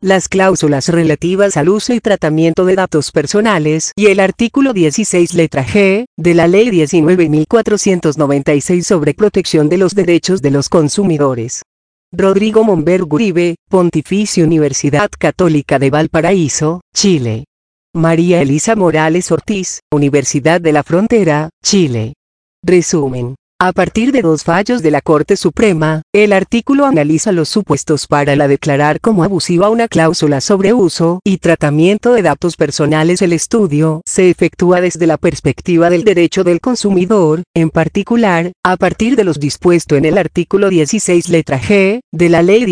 las cláusulas relativas al uso y tratamiento de datos personales y el artículo 16 letra G, de la Ley 19.496 sobre protección de los derechos de los consumidores. Rodrigo Monberg Uribe, Pontificia Universidad Católica de Valparaíso, Chile. María Elisa Morales Ortiz, Universidad de la Frontera, Chile. Resumen. A partir de 2 fallos de la Corte Suprema, el artículo analiza los supuestos para la declarar como abusiva una cláusula sobre uso y tratamiento de datos personales. El estudio se efectúa desde la perspectiva del derecho del consumidor, en particular, a partir de lo dispuesto en el artículo 16 letra G, de la Ley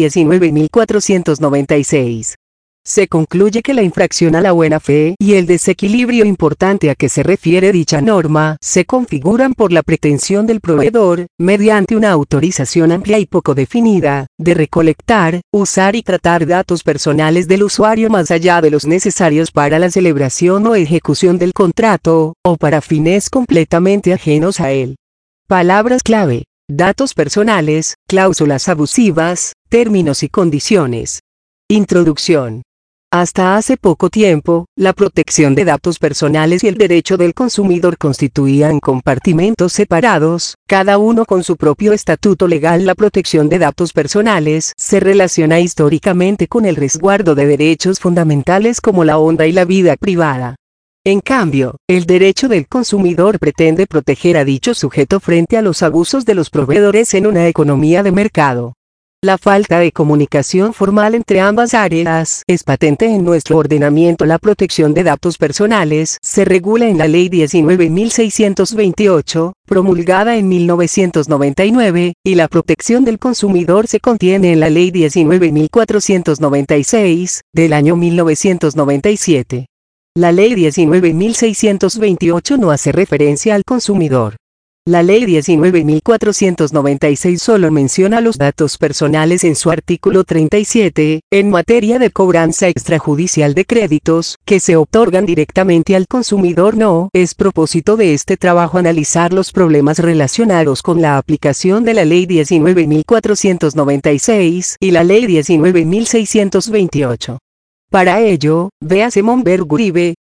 19.496. Se concluye que la infracción a la buena fe y el desequilibrio importante a que se refiere dicha norma se configuran por la pretensión del proveedor, mediante una autorización amplia y poco definida, de recolectar, usar y tratar datos personales del usuario más allá de los necesarios para la celebración o ejecución del contrato, o para fines completamente ajenos a él. Palabras clave: datos personales, cláusulas abusivas, términos y condiciones. Introducción. Hasta hace poco tiempo, la protección de datos personales y el derecho del consumidor constituían compartimentos separados, cada uno con su propio estatuto legal. La protección de datos personales se relaciona históricamente con el resguardo de derechos fundamentales como la honra y la vida privada. En cambio, el derecho del consumidor pretende proteger a dicho sujeto frente a los abusos de los proveedores en una economía de mercado. La falta de comunicación formal entre ambas áreas es patente en nuestro ordenamiento. La protección de datos personales se regula en la Ley 19.628, promulgada en 1999, y la protección del consumidor se contiene en la Ley 19.496, del año 1997. La Ley 19.628 no hace referencia al consumidor. La Ley 19.496 solo menciona los datos personales en su artículo 37, en materia de cobranza extrajudicial de créditos, que se otorgan directamente al consumidor. No es propósito de este trabajo analizar los problemas relacionados con la aplicación de la Ley 19.496 y la Ley 19.628. Para ello, véase Monberg Uribe,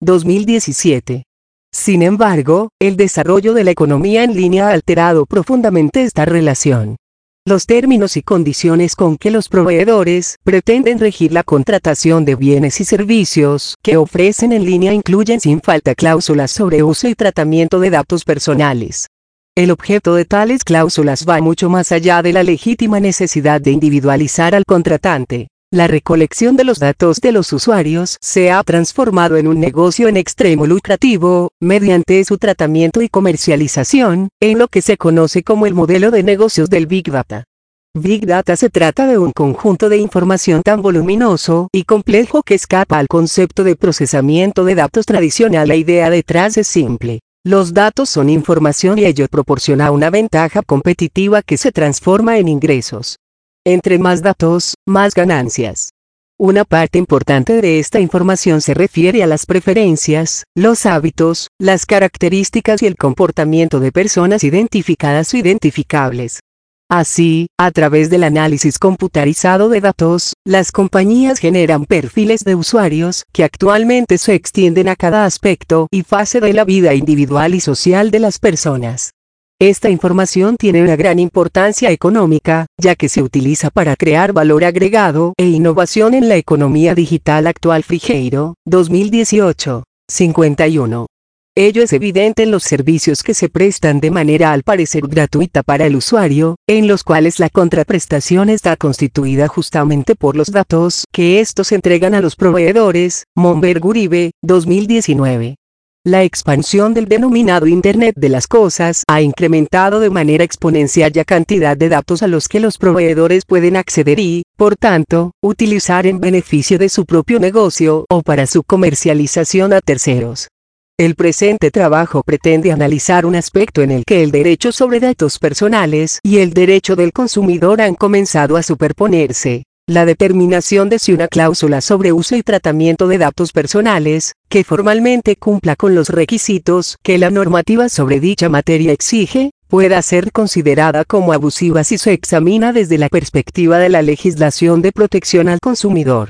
2017. Sin embargo, el desarrollo de la economía en línea ha alterado profundamente esta relación. Los términos y condiciones con que los proveedores pretenden regir la contratación de bienes y servicios que ofrecen en línea incluyen sin falta cláusulas sobre uso y tratamiento de datos personales. El objeto de tales cláusulas va mucho más allá de la legítima necesidad de individualizar al contratante. La recolección de los datos de los usuarios se ha transformado en un negocio en extremo lucrativo, mediante su tratamiento y comercialización, en lo que se conoce como el modelo de negocios del Big Data. Big Data se trata de un conjunto de información tan voluminoso y complejo que escapa al concepto de procesamiento de datos tradicional. La idea detrás es simple. Los datos son información y ello proporciona una ventaja competitiva que se transforma en ingresos. Entre más datos, más ganancias. Una parte importante de esta información se refiere a las preferencias, los hábitos, las características y el comportamiento de personas identificadas o identificables. Así, a través del análisis computarizado de datos, las compañías generan perfiles de usuarios que actualmente se extienden a cada aspecto y fase de la vida individual y social de las personas. Esta información tiene una gran importancia económica, ya que se utiliza para crear valor agregado e innovación en la economía digital actual. Frigeiro, 2018, 51. Ello es evidente en los servicios que se prestan de manera al parecer gratuita para el usuario, en los cuales la contraprestación está constituida justamente por los datos que estos entregan a los proveedores. Monberg Uribe, 2019. La expansión del denominado Internet de las Cosas ha incrementado de manera exponencial la cantidad de datos a los que los proveedores pueden acceder y, por tanto, utilizar en beneficio de su propio negocio o para su comercialización a terceros. El presente trabajo pretende analizar un aspecto en el que el derecho sobre datos personales y el derecho del consumidor han comenzado a superponerse. La determinación de si una cláusula sobre uso y tratamiento de datos personales, que formalmente cumpla con los requisitos que la normativa sobre dicha materia exige, pueda ser considerada como abusiva si se examina desde la perspectiva de la legislación de protección al consumidor.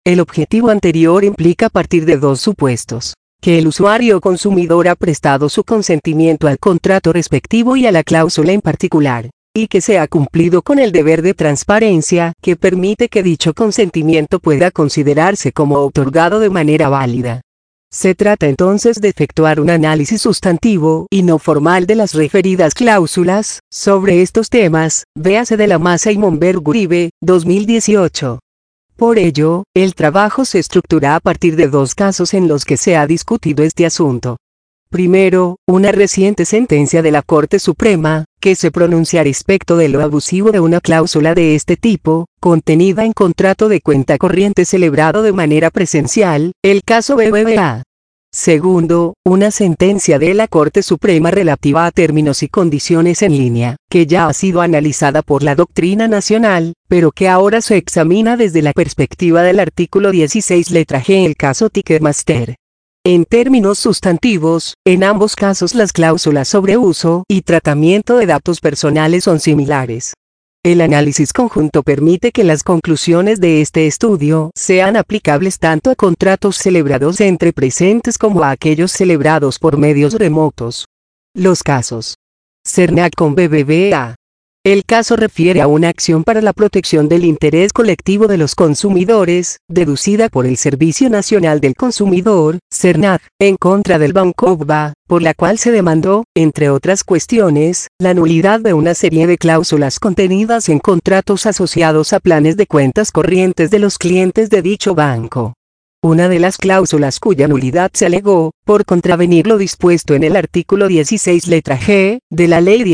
El objetivo anterior implica partir de dos supuestos: que el usuario o consumidor ha prestado su consentimiento al contrato respectivo y a la cláusula en particular, y que se ha cumplido con el deber de transparencia que permite que dicho consentimiento pueda considerarse como otorgado de manera válida. Se trata entonces de efectuar un análisis sustantivo y no formal de las referidas cláusulas. Sobre estos temas, véase de la Maza y Monberg-Uribe, 2018. Por ello, el trabajo se estructura a partir de dos casos en los que se ha discutido este asunto. Primero, una reciente sentencia de la Corte Suprema, que se pronuncia respecto de lo abusivo de una cláusula de este tipo, contenida en contrato de cuenta corriente celebrado de manera presencial, el caso BBVA. Segundo, una sentencia de la Corte Suprema relativa a términos y condiciones en línea, que ya ha sido analizada por la doctrina nacional, pero que ahora se examina desde la perspectiva del artículo 16 letra G, el caso Ticketmaster. En términos sustantivos, en ambos casos las cláusulas sobre uso y tratamiento de datos personales son similares. El análisis conjunto permite que las conclusiones de este estudio sean aplicables tanto a contratos celebrados entre presentes como a aquellos celebrados por medios remotos. Los casos. Cernac con BBVA. El caso refiere a una acción para la protección del interés colectivo de los consumidores, deducida por el Servicio Nacional del Consumidor, Cernac, en contra del Banco BBVA, por la cual se demandó, entre otras cuestiones, la nulidad de una serie de cláusulas contenidas en contratos asociados a planes de cuentas corrientes de los clientes de dicho banco. Una de las cláusulas cuya nulidad se alegó, por contravenir lo dispuesto en el artículo 16 letra G, de la Ley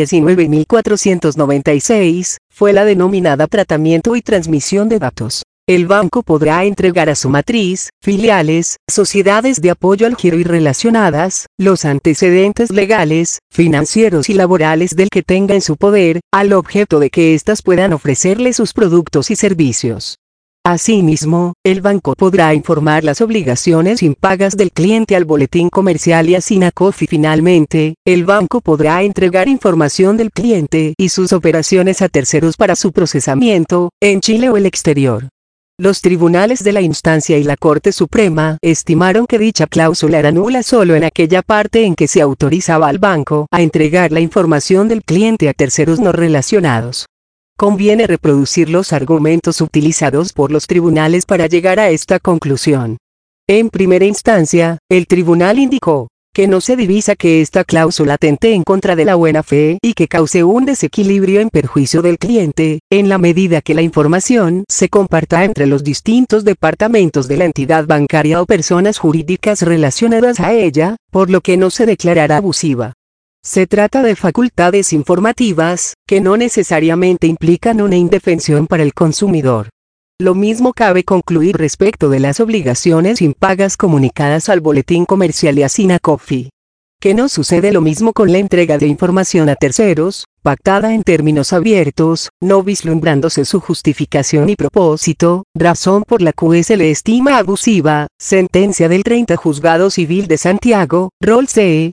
19.496, fue la denominada tratamiento y transmisión de datos. El banco podrá entregar a su matriz, filiales, sociedades de apoyo al giro y relacionadas, los antecedentes legales, financieros y laborales del que tenga en su poder, al objeto de que éstas puedan ofrecerle sus productos y servicios. Asimismo, el banco podrá informar las obligaciones impagas del cliente al boletín comercial y a SINACOF, y finalmente, el banco podrá entregar información del cliente y sus operaciones a terceros para su procesamiento, en Chile o el exterior. Los tribunales de la instancia y la Corte Suprema estimaron que dicha cláusula era nula solo en aquella parte en que se autorizaba al banco a entregar la información del cliente a terceros no relacionados. Conviene reproducir los argumentos utilizados por los tribunales para llegar a esta conclusión. En primera instancia, el tribunal indicó que no se divisa que esta cláusula atente en contra de la buena fe y que cause un desequilibrio en perjuicio del cliente, en la medida que la información se comparta entre los distintos departamentos de la entidad bancaria o personas jurídicas relacionadas a ella, por lo que no se declarará abusiva. Se trata de facultades informativas, que no necesariamente implican una indefensión para el consumidor. Lo mismo cabe concluir respecto de las obligaciones impagas comunicadas al boletín comercial y a SINACOF. Que no sucede lo mismo con la entrega de información a terceros, pactada en términos abiertos, no vislumbrándose su justificación y propósito, razón por la que se le estima abusiva. Sentencia del 30 Juzgado Civil de Santiago, Rol C,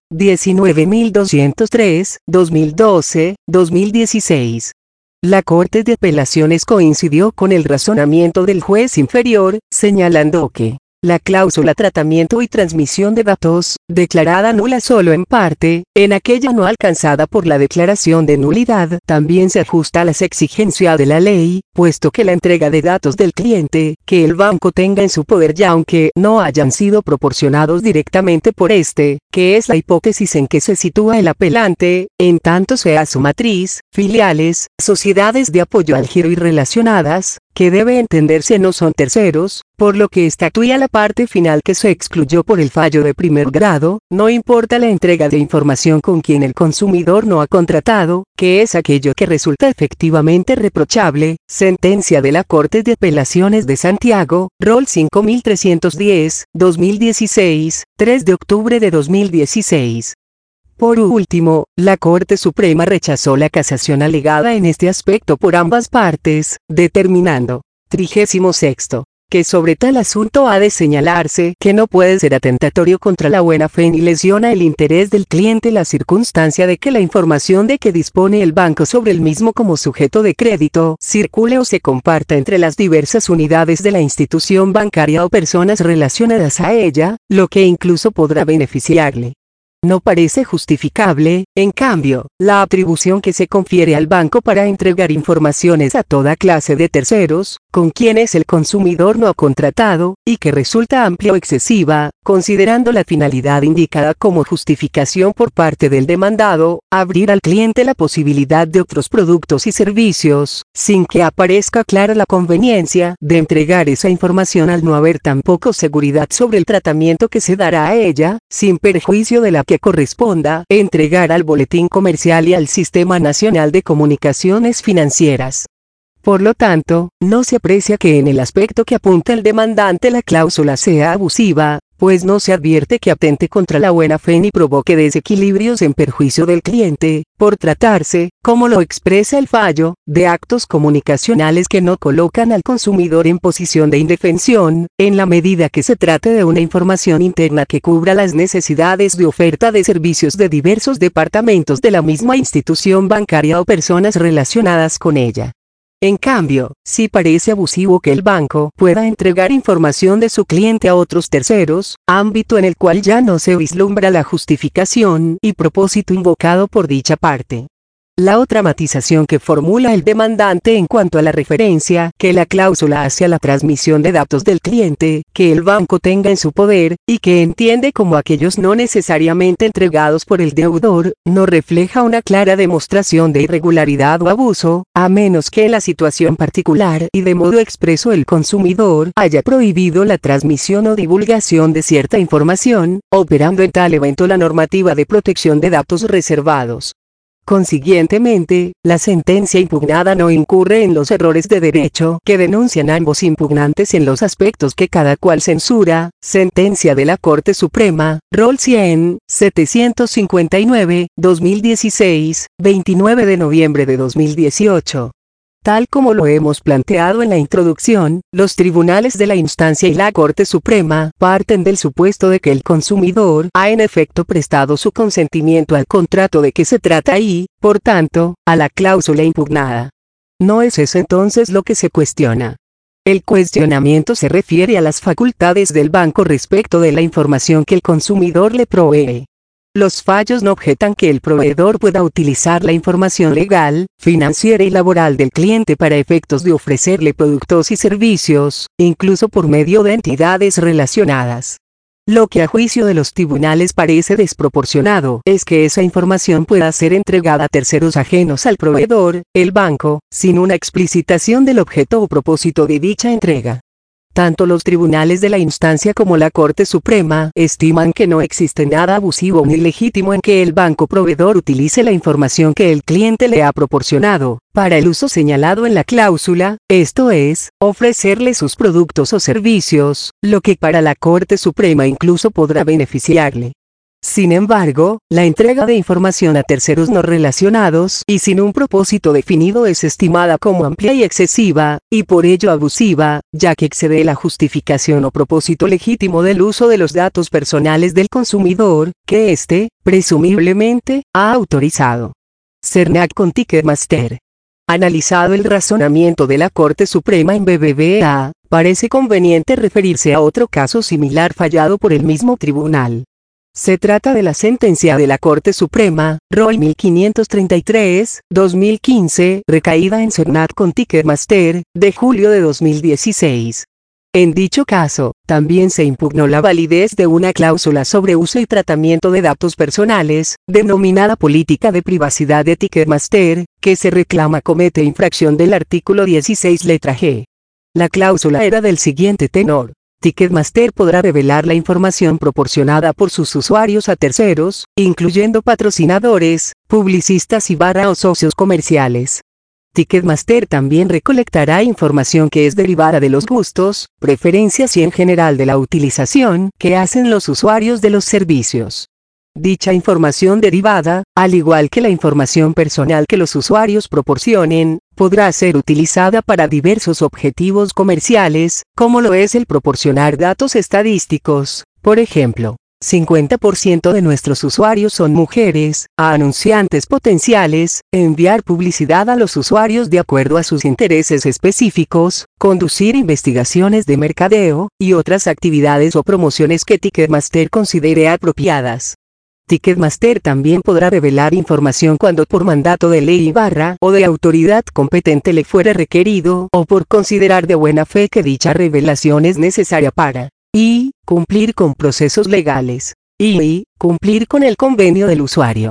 19.203, 2012, 2016. La Corte de Apelaciones coincidió con el razonamiento del juez inferior, señalando que la cláusula tratamiento y transmisión de datos, declarada nula solo en parte, en aquella no alcanzada por la declaración de nulidad, también se ajusta a las exigencias de la ley, puesto que la entrega de datos del cliente, que el banco tenga en su poder ya aunque no hayan sido proporcionados directamente por este, que es la hipótesis en que se sitúa el apelante, en tanto sea su matriz, filiales, sociedades de apoyo al giro y relacionadas, que debe entenderse no son terceros, por lo que estatúa la parte final que se excluyó por el fallo de primer grado, no importa la entrega de información con quien el consumidor no ha contratado, que es aquello que resulta efectivamente reprochable. Sentencia de la Corte de Apelaciones de Santiago, Rol 5310, 2016, 3 de octubre de 2016. Por último, la Corte Suprema rechazó la casación alegada en este aspecto por ambas partes, determinando, 36º, que sobre tal asunto ha de señalarse que no puede ser atentatorio contra la buena fe ni lesiona el interés del cliente la circunstancia de que la información de que dispone el banco sobre el mismo como sujeto de crédito circule o se comparta entre las diversas unidades de la institución bancaria o personas relacionadas a ella, lo que incluso podrá beneficiarle. No parece justificable, en cambio, la atribución que se confiere al banco para entregar informaciones a toda clase de terceros, con quienes el consumidor no ha contratado, y que resulta amplia o excesiva, considerando la finalidad indicada como justificación por parte del demandado, abrir al cliente la posibilidad de otros productos y servicios, sin que aparezca clara la conveniencia de entregar esa información al no haber tampoco seguridad sobre el tratamiento que se dará a ella, sin perjuicio de la que corresponda entregar al Boletín Comercial y al Sistema Nacional de Comunicaciones Financieras. Por lo tanto, no se aprecia que en el aspecto que apunta el demandante la cláusula sea abusiva, pues no se advierte que atente contra la buena fe ni provoque desequilibrios en perjuicio del cliente, por tratarse, como lo expresa el fallo, de actos comunicacionales que no colocan al consumidor en posición de indefensión, en la medida que se trate de una información interna que cubra las necesidades de oferta de servicios de diversos departamentos de la misma institución bancaria o personas relacionadas con ella. En cambio, sí parece abusivo que el banco pueda entregar información de su cliente a otros terceros, ámbito en el cual ya no se vislumbra la justificación y propósito invocado por dicha parte. La otra matización que formula el demandante en cuanto a la referencia que la cláusula hace a la transmisión de datos del cliente que el banco tenga en su poder, y que entiende como aquellos no necesariamente entregados por el deudor, no refleja una clara demostración de irregularidad o abuso, a menos que en la situación particular y de modo expreso el consumidor haya prohibido la transmisión o divulgación de cierta información, operando en tal evento la normativa de protección de datos reservados. Consiguientemente, la sentencia impugnada no incurre en los errores de derecho que denuncian ambos impugnantes en los aspectos que cada cual censura. Sentencia de la Corte Suprema, Rol 100, 759, 2016, 29 de noviembre de 2018. Tal como lo hemos planteado en la introducción, los tribunales de la instancia y la Corte Suprema parten del supuesto de que el consumidor ha en efecto prestado su consentimiento al contrato de que se trata y, por tanto, a la cláusula impugnada. No es eso entonces lo que se cuestiona. El cuestionamiento se refiere a las facultades del banco respecto de la información que el consumidor le provee. Los fallos no objetan que el proveedor pueda utilizar la información legal, financiera y laboral del cliente para efectos de ofrecerle productos y servicios, incluso por medio de entidades relacionadas. Lo que a juicio de los tribunales parece desproporcionado es que esa información pueda ser entregada a terceros ajenos al proveedor, el banco, sin una explicitación del objeto o propósito de dicha entrega. Tanto los tribunales de la instancia como la Corte Suprema estiman que no existe nada abusivo ni ilegítimo en que el banco proveedor utilice la información que el cliente le ha proporcionado, para el uso señalado en la cláusula, esto es, ofrecerle sus productos o servicios, lo que para la Corte Suprema incluso podrá beneficiarle. Sin embargo, la entrega de información a terceros no relacionados y sin un propósito definido es estimada como amplia y excesiva, y por ello abusiva, ya que excede la justificación o propósito legítimo del uso de los datos personales del consumidor, que éste, presumiblemente, ha autorizado. Cernac con Ticketmaster. Analizado el razonamiento de la Corte Suprema en BBVA, parece conveniente referirse a otro caso similar fallado por el mismo tribunal. Se trata de la sentencia de la Corte Suprema, Rol 1533, 2015, recaída en Cernac con Ticketmaster, de julio de 2016. En dicho caso, también se impugnó la validez de una cláusula sobre uso y tratamiento de datos personales, denominada política de privacidad de Ticketmaster, que se reclama comete infracción del artículo 16 letra G. La cláusula era del siguiente tenor. Ticketmaster podrá revelar la información proporcionada por sus usuarios a terceros, incluyendo patrocinadores, publicistas y o socios comerciales. Ticketmaster también recolectará información que es derivada de los gustos, preferencias y en general de la utilización que hacen los usuarios de los servicios. Dicha información derivada, al igual que la información personal que los usuarios proporcionen, podrá ser utilizada para diversos objetivos comerciales, como lo es el proporcionar datos estadísticos. Por ejemplo, 50% de nuestros usuarios son mujeres, a anunciantes potenciales, enviar publicidad a los usuarios de acuerdo a sus intereses específicos, conducir investigaciones de mercadeo, y otras actividades o promociones que Ticketmaster considere apropiadas. Ticketmaster también podrá revelar información cuando por mandato de ley o de autoridad competente le fuere requerido o por considerar de buena fe que dicha revelación es necesaria para y cumplir con procesos legales y cumplir con el convenio del usuario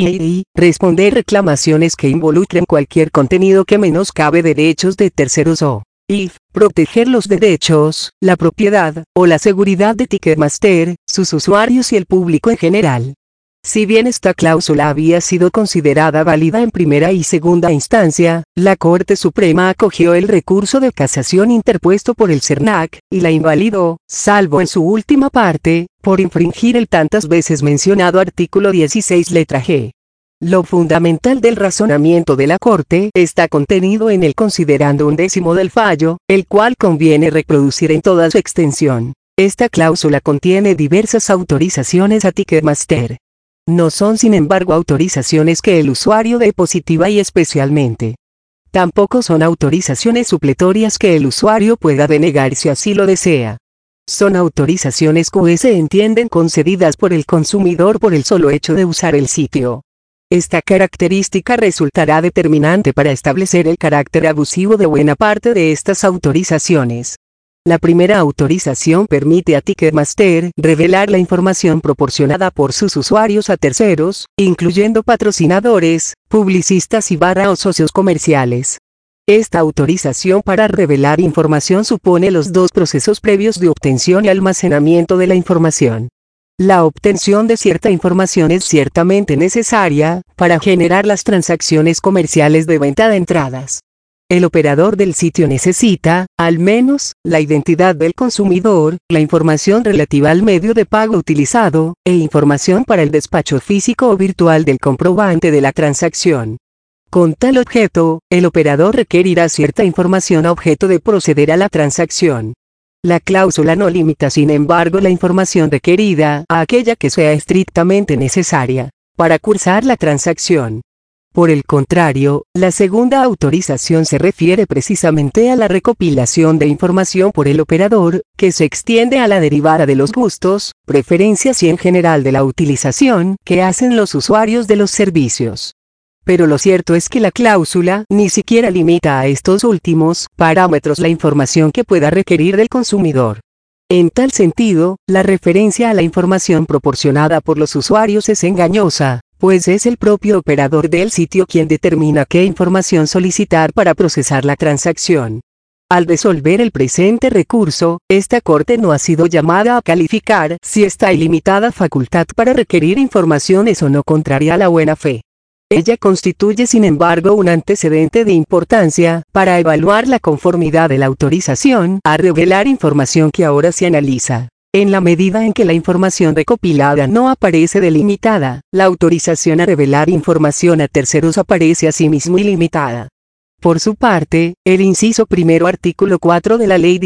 y responder reclamaciones que involucren cualquier contenido que menoscabe derechos de terceros o proteger los derechos, la propiedad o la seguridad de Ticketmaster, sus usuarios y el público en general. Si bien esta cláusula había sido considerada válida en primera y segunda instancia, la Corte Suprema acogió el recurso de casación interpuesto por el CERNAC, y la invalidó, salvo en su última parte, por infringir el tantas veces mencionado artículo 16 letra G. Lo fundamental del razonamiento de la Corte está contenido en el considerando 11 del fallo, el cual conviene reproducir en toda su extensión. Esta cláusula contiene diversas autorizaciones a Ticketmaster. No son sin embargo autorizaciones que el usuario dé positiva y especialmente. Tampoco son autorizaciones supletorias que el usuario pueda denegar si así lo desea. Son autorizaciones que se entienden concedidas por el consumidor por el solo hecho de usar el sitio. Esta característica resultará determinante para establecer el carácter abusivo de buena parte de estas autorizaciones. La primera autorización permite a Ticketmaster revelar la información proporcionada por sus usuarios a terceros, incluyendo patrocinadores, publicistas y o socios comerciales. Esta autorización para revelar información supone los dos procesos previos de obtención y almacenamiento de la información. La obtención de cierta información es ciertamente necesaria para generar las transacciones comerciales de venta de entradas. El operador del sitio necesita, al menos, la identidad del consumidor, la información relativa al medio de pago utilizado, e información para el despacho físico o virtual del comprobante de la transacción. Con tal objeto, el operador requerirá cierta información a objeto de proceder a la transacción. La cláusula no limita sin embargo la información requerida a aquella que sea estrictamente necesaria para cursar la transacción. Por el contrario, la segunda autorización se refiere precisamente a la recopilación de información por el operador, que se extiende a la derivada de los gustos, preferencias y en general de la utilización que hacen los usuarios de los servicios. Pero lo cierto es que la cláusula ni siquiera limita a estos últimos parámetros la información que pueda requerir del consumidor. En tal sentido, la referencia a la información proporcionada por los usuarios es engañosa, pues es el propio operador del sitio quien determina qué información solicitar para procesar la transacción. Al resolver el presente recurso, esta Corte no ha sido llamada a calificar si esta ilimitada facultad para requerir información es o no contraria a la buena fe. Ella constituye sin embargo un antecedente de importancia para evaluar la conformidad de la autorización a revelar información que ahora se analiza. En la medida en que la información recopilada no aparece delimitada, la autorización a revelar información a terceros aparece asimismo ilimitada. Por su parte, el inciso primero artículo 4 de la Ley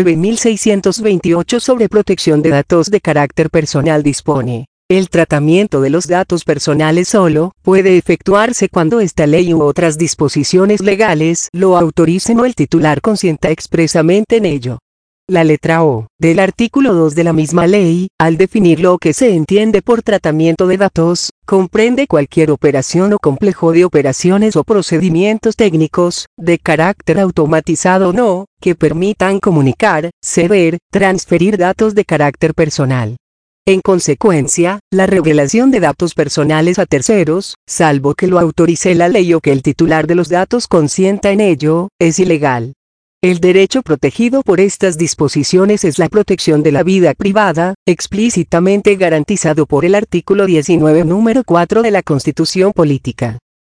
19.628 sobre protección de datos de carácter personal dispone: el tratamiento de los datos personales solo puede efectuarse cuando esta ley u otras disposiciones legales lo autoricen o el titular consienta expresamente en ello. La letra O del artículo 2 de la misma ley, al definir lo que se entiende por tratamiento de datos, comprende cualquier operación o complejo de operaciones o procedimientos técnicos, de carácter automatizado o no, que permitan comunicar, ceder, transferir datos de carácter personal. En consecuencia, la revelación de datos personales a terceros, salvo que lo autorice la ley o que el titular de los datos consienta en ello, es ilegal. El derecho protegido por estas disposiciones es la protección de la vida privada, explícitamente garantizado por el artículo 19 número 4 de la Constitución Política.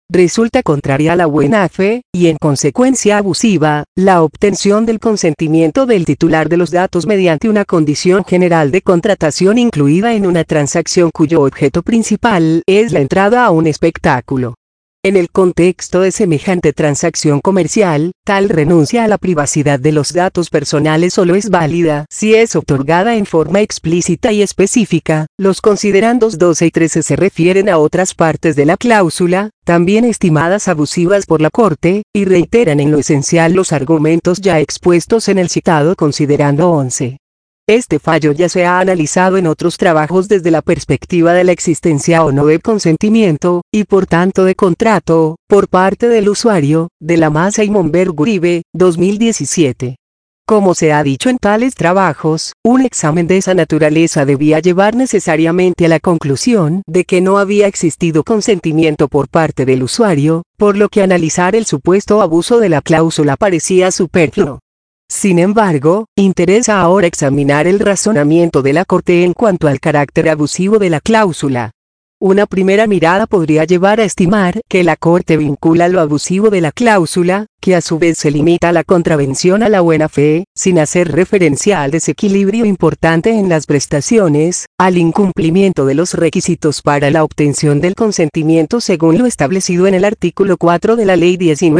Resulta contraria a la buena fe, y en consecuencia abusiva, la obtención del consentimiento del titular de los datos mediante una condición general de contratación incluida en una transacción cuyo objeto principal es la entrada a un espectáculo. En el contexto de semejante transacción comercial, tal renuncia a la privacidad de los datos personales solo es válida si es otorgada en forma explícita y específica. Los considerandos 12 y 13 se refieren a otras partes de la cláusula, también estimadas abusivas por la Corte, y reiteran en lo esencial los argumentos ya expuestos en el citado considerando 11. Este fallo ya se ha analizado en otros trabajos desde la perspectiva de la existencia o no de consentimiento, y por tanto de contrato, por parte del usuario, de la Maza y Monberg-Uribe, 2017. Como se ha dicho en tales trabajos, un examen de esa naturaleza debía llevar necesariamente a la conclusión de que no había existido consentimiento por parte del usuario, por lo que analizar el supuesto abuso de la cláusula parecía superfluo. Sin embargo, interesa ahora examinar el razonamiento de la Corte en cuanto al carácter abusivo de la cláusula. Una primera mirada podría llevar a estimar que la Corte vincula lo abusivo de la cláusula, que a su vez se limita a la contravención a la buena fe, sin hacer referencia al desequilibrio importante en las prestaciones, al incumplimiento de los requisitos para la obtención del consentimiento según lo establecido en el artículo 4 de la Ley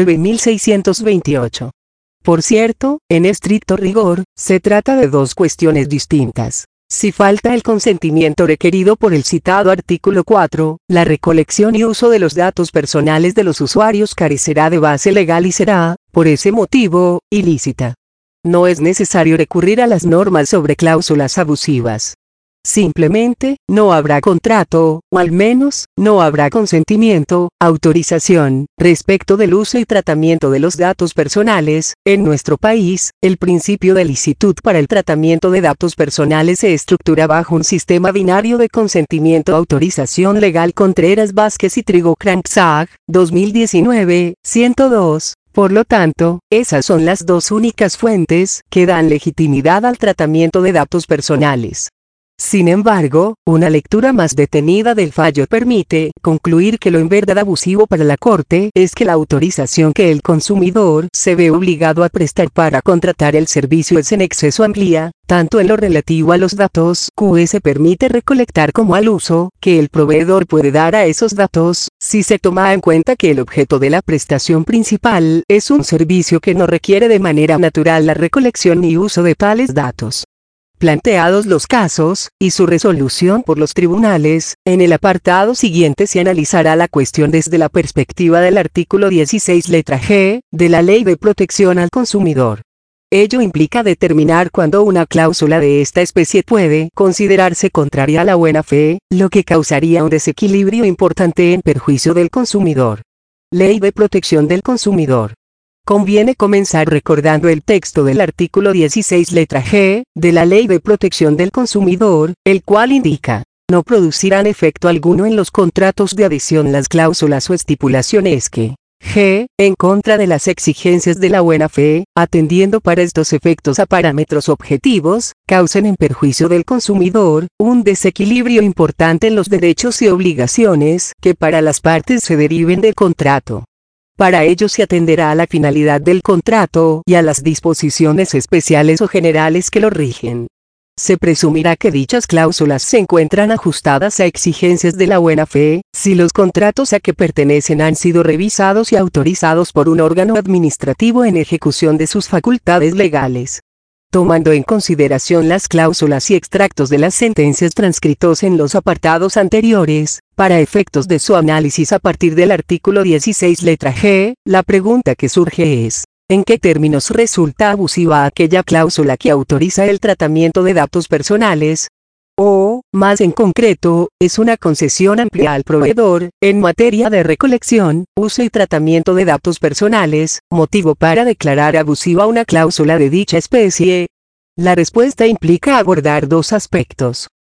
19.628. Por cierto, en estricto rigor, se trata de dos cuestiones distintas. Si falta el consentimiento requerido por el citado artículo 4, la recolección y uso de los datos personales de los usuarios carecerá de base legal y será, por ese motivo, ilícita. No es necesario recurrir a las normas sobre cláusulas abusivas. Simplemente, no habrá contrato, o al menos, no habrá consentimiento, autorización, respecto del uso y tratamiento de los datos personales. En nuestro país, el principio de licitud para el tratamiento de datos personales se estructura bajo un sistema binario de consentimiento-autorización legal. Contreras Vázquez y Trigo Cranczag, 2019, 102. Por lo tanto, esas son las dos únicas fuentes que dan legitimidad al tratamiento de datos personales. Sin embargo, una lectura más detenida del fallo permite concluir que lo en verdad abusivo para la Corte es que la autorización que el consumidor se ve obligado a prestar para contratar el servicio es en exceso amplia, tanto en lo relativo a los datos que se permite recolectar como al uso que el proveedor puede dar a esos datos, si se toma en cuenta que el objeto de la prestación principal es un servicio que no requiere de manera natural la recolección ni uso de tales datos. Planteados los casos, y su resolución por los tribunales, en el apartado siguiente se analizará la cuestión desde la perspectiva del artículo 16 letra G, de la Ley de Protección al Consumidor. Ello implica determinar cuándo una cláusula de esta especie puede considerarse contraria a la buena fe, lo que causaría un desequilibrio importante en perjuicio del consumidor. Ley de Protección del Consumidor. Conviene comenzar recordando el texto del artículo 16 letra G, de la Ley de Protección del Consumidor, el cual indica: no producirán efecto alguno en los contratos de adhesión las cláusulas o estipulaciones que, g. en contra de las exigencias de la buena fe, atendiendo para estos efectos a parámetros objetivos, causen en perjuicio del consumidor, un desequilibrio importante en los derechos y obligaciones que para las partes se deriven del contrato. Para ello se atenderá a la finalidad del contrato y a las disposiciones especiales o generales que lo rigen. Se presumirá que dichas cláusulas se encuentran ajustadas a exigencias de la buena fe, si los contratos a que pertenecen han sido revisados y autorizados por un órgano administrativo en ejecución de sus facultades legales. Tomando en consideración las cláusulas y extractos de las sentencias transcritos en los apartados anteriores, para efectos de su análisis a partir del artículo 16 letra G, la pregunta que surge es: ¿en qué términos resulta abusiva aquella cláusula que autoriza el tratamiento de datos personales? O, más en concreto, es una concesión amplia al proveedor, en materia de recolección, uso y tratamiento de datos personales, motivo para declarar abusiva una cláusula de dicha especie? La respuesta implica abordar dos aspectos. Y,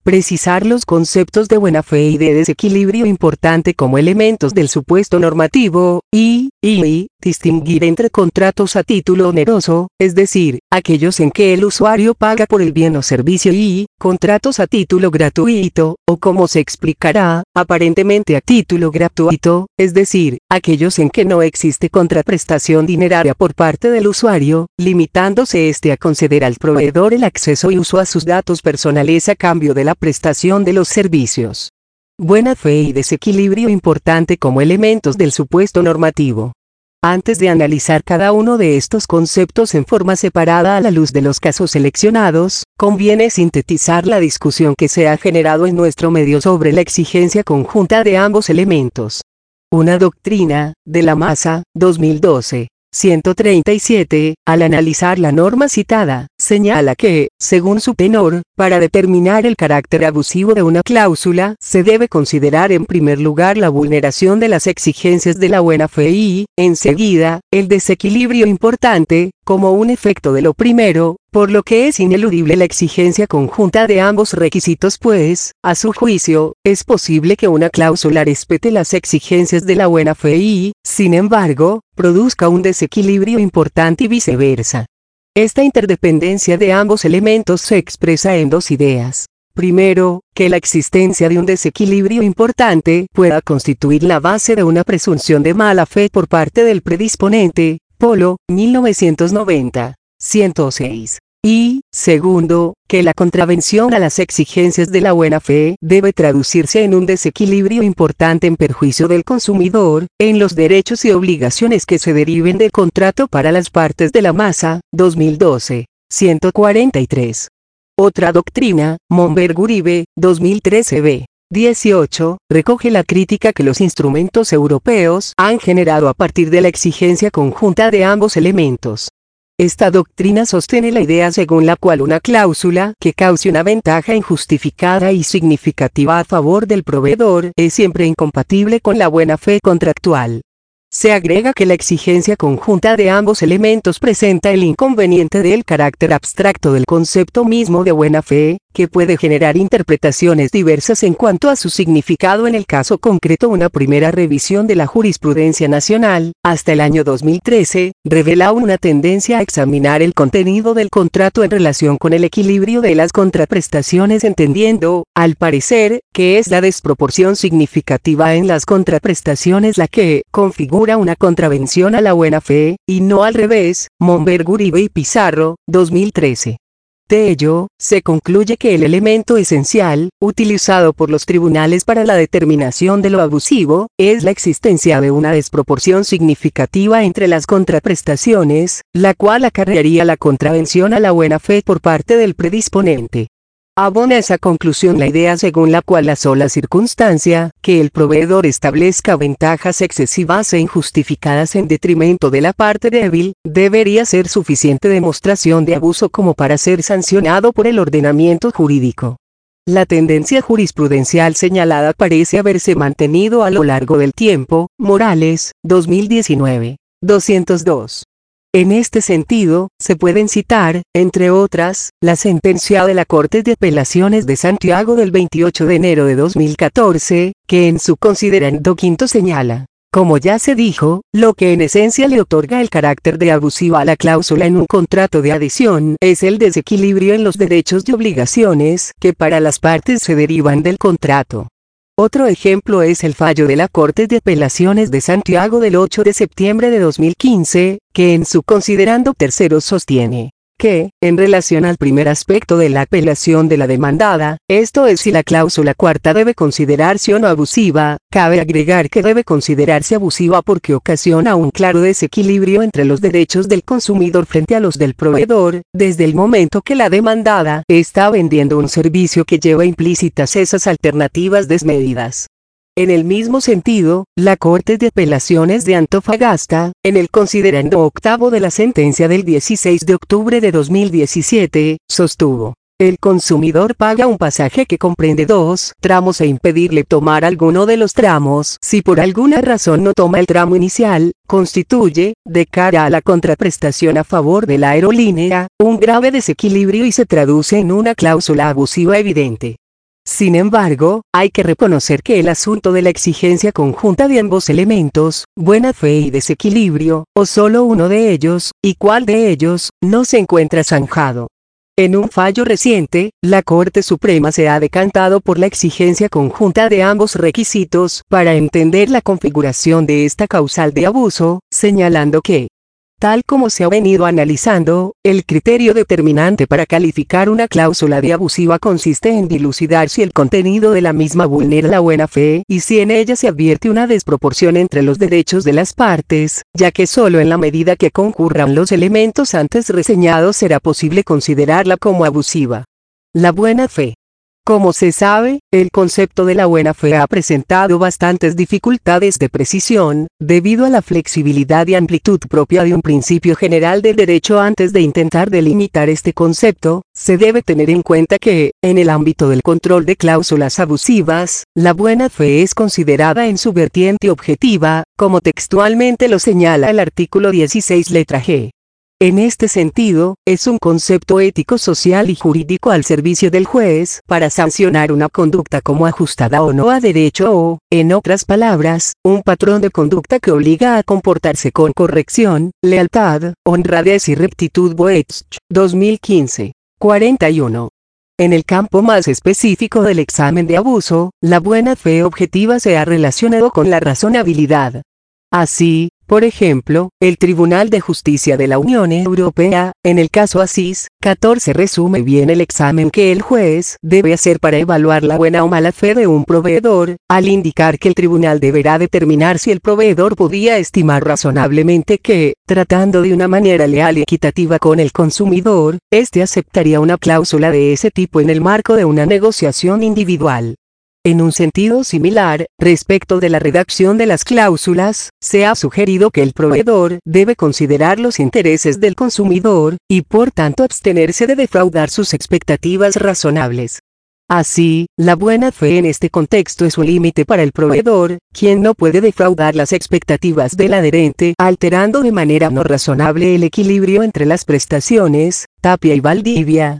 precisar los conceptos de buena fe y de desequilibrio importante como elementos del supuesto normativo, y distinguir entre contratos a título oneroso, es decir, aquellos en que el usuario paga por el bien o servicio y contratos a título gratuito, o como se explicará, aparentemente a título gratuito, es decir, aquellos en que no existe contraprestación dineraria por parte del usuario, limitándose éste a conceder al proveedor el acceso y uso a sus datos personales a cambio de la prestación de los servicios. Buena fe y desequilibrio importante como elementos del supuesto normativo. Antes de analizar cada uno de estos conceptos en forma separada a la luz de los casos seleccionados, conviene sintetizar la discusión que se ha generado en nuestro medio sobre la exigencia conjunta de ambos elementos. Una doctrina, de la Masa, 2012. 137, al analizar la norma citada, señala que, según su tenor, para determinar el carácter abusivo de una cláusula, se debe considerar en primer lugar la vulneración de las exigencias de la buena fe y, enseguida, el desequilibrio importante, como un efecto de lo primero, por lo que es ineludible la exigencia conjunta de ambos requisitos pues, a su juicio, es posible que una cláusula respete las exigencias de la buena fe y, sin embargo, produzca un desequilibrio importante y viceversa. Esta interdependencia de ambos elementos se expresa en dos ideas. Primero, que la existencia de un desequilibrio importante pueda constituir la base de una presunción de mala fe por parte del predisponente, Polo, 1990. 106. Y, segundo, que la contravención a las exigencias de la buena fe debe traducirse en un desequilibrio importante en perjuicio del consumidor, en los derechos y obligaciones que se deriven del contrato para las partes de la Masa, 2012. 143. Otra doctrina, Monberg-Uribe, 2013 b. 18, recoge la crítica que los instrumentos europeos han generado a partir de la exigencia conjunta de ambos elementos. Esta doctrina sostiene la idea según la cual una cláusula que cause una ventaja injustificada y significativa a favor del proveedor es siempre incompatible con la buena fe contractual. Se agrega que la exigencia conjunta de ambos elementos presenta el inconveniente del carácter abstracto del concepto mismo de buena fe, que puede generar interpretaciones diversas en cuanto a su significado. En el caso concreto, una primera revisión de la jurisprudencia nacional, hasta el año 2013, revela una tendencia a examinar el contenido del contrato en relación con el equilibrio de las contraprestaciones, entendiendo, al parecer, que es la desproporción significativa en las contraprestaciones la que configura una contravención a la buena fe, y no al revés. Monberg-Uribe y Pizarro, 2013. De ello, se concluye que el elemento esencial, utilizado por los tribunales para la determinación de lo abusivo, es la existencia de una desproporción significativa entre las contraprestaciones, la cual acarrearía la contravención a la buena fe por parte del predisponente. Abona esa conclusión la idea según la cual la sola circunstancia, que el proveedor establezca ventajas excesivas e injustificadas en detrimento de la parte débil, debería ser suficiente demostración de abuso como para ser sancionado por el ordenamiento jurídico. La tendencia jurisprudencial señalada parece haberse mantenido a lo largo del tiempo. Morales, 2019. 202. En este sentido, se pueden citar, entre otras, la sentencia de la Corte de Apelaciones de Santiago del 28 de enero de 2014, que en su considerando quinto señala, como ya se dijo, lo que en esencia le otorga el carácter de abusiva a la cláusula en un contrato de adhesión es el desequilibrio en los derechos y obligaciones que para las partes se derivan del contrato. Otro ejemplo es el fallo de la Corte de Apelaciones de Santiago del 8 de septiembre de 2015, que en su considerando tercero sostiene que, en relación al primer aspecto de la apelación de la demandada, esto es si la cláusula cuarta debe considerarse o no abusiva, cabe agregar que debe considerarse abusiva porque ocasiona un claro desequilibrio entre los derechos del consumidor frente a los del proveedor, desde el momento que la demandada está vendiendo un servicio que lleva implícitas esas alternativas desmedidas. En el mismo sentido, la Corte de Apelaciones de Antofagasta, en el considerando octavo de la sentencia del 16 de octubre de 2017, sostuvo: el consumidor paga un pasaje que comprende dos tramos e impedirle tomar alguno de los tramos si por alguna razón no toma el tramo inicial, constituye, de cara a la contraprestación a favor de la aerolínea, un grave desequilibrio y se traduce en una cláusula abusiva evidente. Sin embargo, hay que reconocer que el asunto de la exigencia conjunta de ambos elementos, buena fe y desequilibrio, o solo uno de ellos, y cuál de ellos, no se encuentra zanjado. En un fallo reciente, la Corte Suprema se ha decantado por la exigencia conjunta de ambos requisitos para entender la configuración de esta causal de abuso, señalando que, tal como se ha venido analizando, el criterio determinante para calificar una cláusula de abusiva consiste en dilucidar si el contenido de la misma vulnera la buena fe y si en ella se advierte una desproporción entre los derechos de las partes, ya que solo en la medida que concurran los elementos antes reseñados será posible considerarla como abusiva. La buena fe. Como se sabe, el concepto de la buena fe ha presentado bastantes dificultades de precisión, debido a la flexibilidad y amplitud propia de un principio general del derecho. Antes de intentar delimitar este concepto, se debe tener en cuenta que, en el ámbito del control de cláusulas abusivas, la buena fe es considerada en su vertiente objetiva, como textualmente lo señala el artículo 16 letra G. En este sentido, es un concepto ético, social y jurídico al servicio del juez para sancionar una conducta como ajustada o no a derecho o, en otras palabras, un patrón de conducta que obliga a comportarse con corrección, lealtad, honradez y rectitud. Boetsch, 2015. 41. En el campo más específico del examen de abuso, la buena fe objetiva se ha relacionado con la razonabilidad. Así, por ejemplo, el Tribunal de Justicia de la Unión Europea, en el caso ACIS 14, resume bien el examen que el juez debe hacer para evaluar la buena o mala fe de un proveedor, al indicar que el tribunal deberá determinar si el proveedor podía estimar razonablemente que, tratando de una manera leal y equitativa con el consumidor, éste aceptaría una cláusula de ese tipo en el marco de una negociación individual. En un sentido similar, respecto de la redacción de las cláusulas, se ha sugerido que el proveedor debe considerar los intereses del consumidor, y por tanto abstenerse de defraudar sus expectativas razonables. Así, la buena fe en este contexto es un límite para el proveedor, quien no puede defraudar las expectativas del adherente, alterando de manera no razonable el equilibrio entre las prestaciones. Tapia y Valdivia,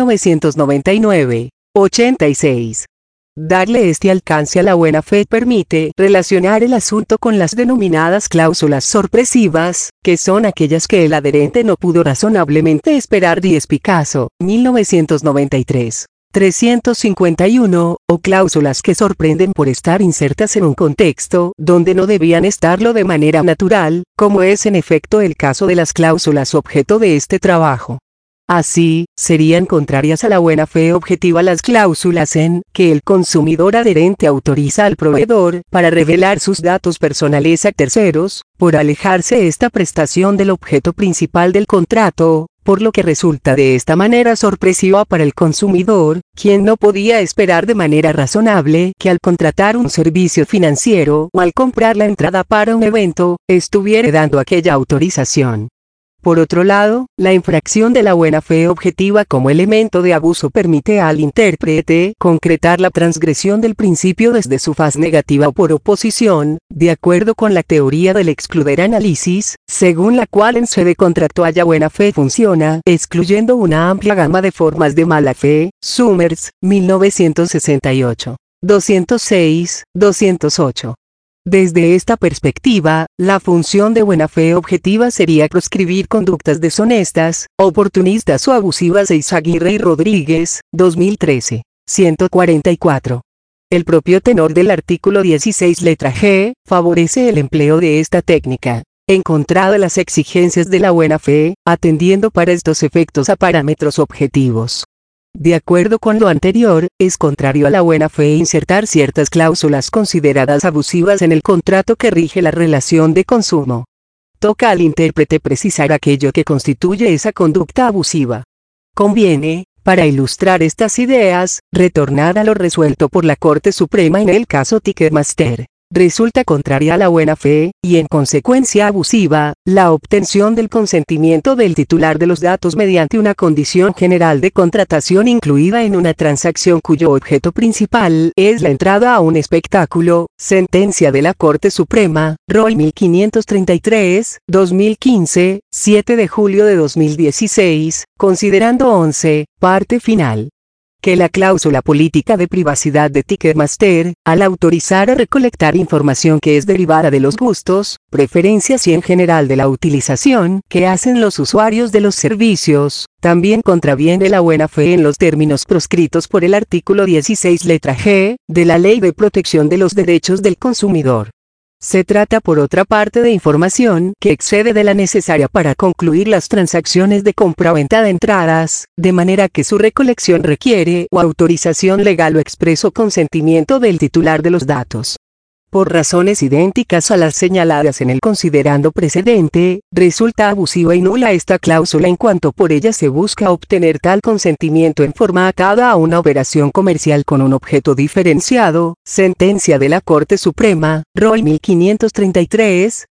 1999. 86. Darle este alcance a la buena fe permite relacionar el asunto con las denominadas cláusulas sorpresivas, que son aquellas que el adherente no pudo razonablemente esperar. Díez Picasso, 1993. 351, o cláusulas que sorprenden por estar insertas en un contexto donde no debían estarlo de manera natural, como es en efecto el caso de las cláusulas objeto de este trabajo. Así, serían contrarias a la buena fe objetiva las cláusulas en que el consumidor adherente autoriza al proveedor para revelar sus datos personales a terceros, por alejarse esta prestación del objeto principal del contrato, por lo que resulta de esta manera sorpresiva para el consumidor, quien no podía esperar de manera razonable que al contratar un servicio financiero o al comprar la entrada para un evento, estuviera dando aquella autorización. Por otro lado, la infracción de la buena fe objetiva como elemento de abuso permite al intérprete concretar la transgresión del principio desde su faz negativa o por oposición, de acuerdo con la teoría del excluder análisis, según la cual en sede contractual la buena fe funciona, excluyendo una amplia gama de formas de mala fe. Summers, 1968. 206, 208. Desde esta perspectiva, la función de buena fe objetiva sería proscribir conductas deshonestas, oportunistas o abusivas. Eizaguirre y Rodríguez, 2013. 144. El propio tenor del artículo 16 letra G, favorece el empleo de esta técnica, encontrada las exigencias de la buena fe, atendiendo para estos efectos a parámetros objetivos. De acuerdo con lo anterior, es contrario a la buena fe insertar ciertas cláusulas consideradas abusivas en el contrato que rige la relación de consumo. Toca al intérprete precisar aquello que constituye esa conducta abusiva. Conviene, para ilustrar estas ideas, retornar a lo resuelto por la Corte Suprema en el caso Ticketmaster. Resulta contraria a la buena fe, y en consecuencia abusiva, la obtención del consentimiento del titular de los datos mediante una condición general de contratación incluida en una transacción cuyo objeto principal es la entrada a un espectáculo. Sentencia de la Corte Suprema, Roy 1533, 2015, 7 de julio de 2016, considerando 11, parte final. que la cláusula política de privacidad de Ticketmaster, al autorizar a recolectar información que es derivada de los gustos, preferencias y en general de la utilización que hacen los usuarios de los servicios, también contraviene la buena fe en los términos proscritos por el artículo 16 letra G, de la Ley de Protección de los Derechos del Consumidor. Se trata por otra parte de información que excede de la necesaria para concluir las transacciones de compra-venta de entradas, de manera que su recolección requiere o autorización legal o expreso consentimiento del titular de los datos. Por razones idénticas a las señaladas en el considerando precedente, resulta abusiva y nula esta cláusula en cuanto por ella se busca obtener tal consentimiento en forma atada a una operación comercial con un objeto diferenciado. Sentencia de la Corte Suprema, Rol 1533,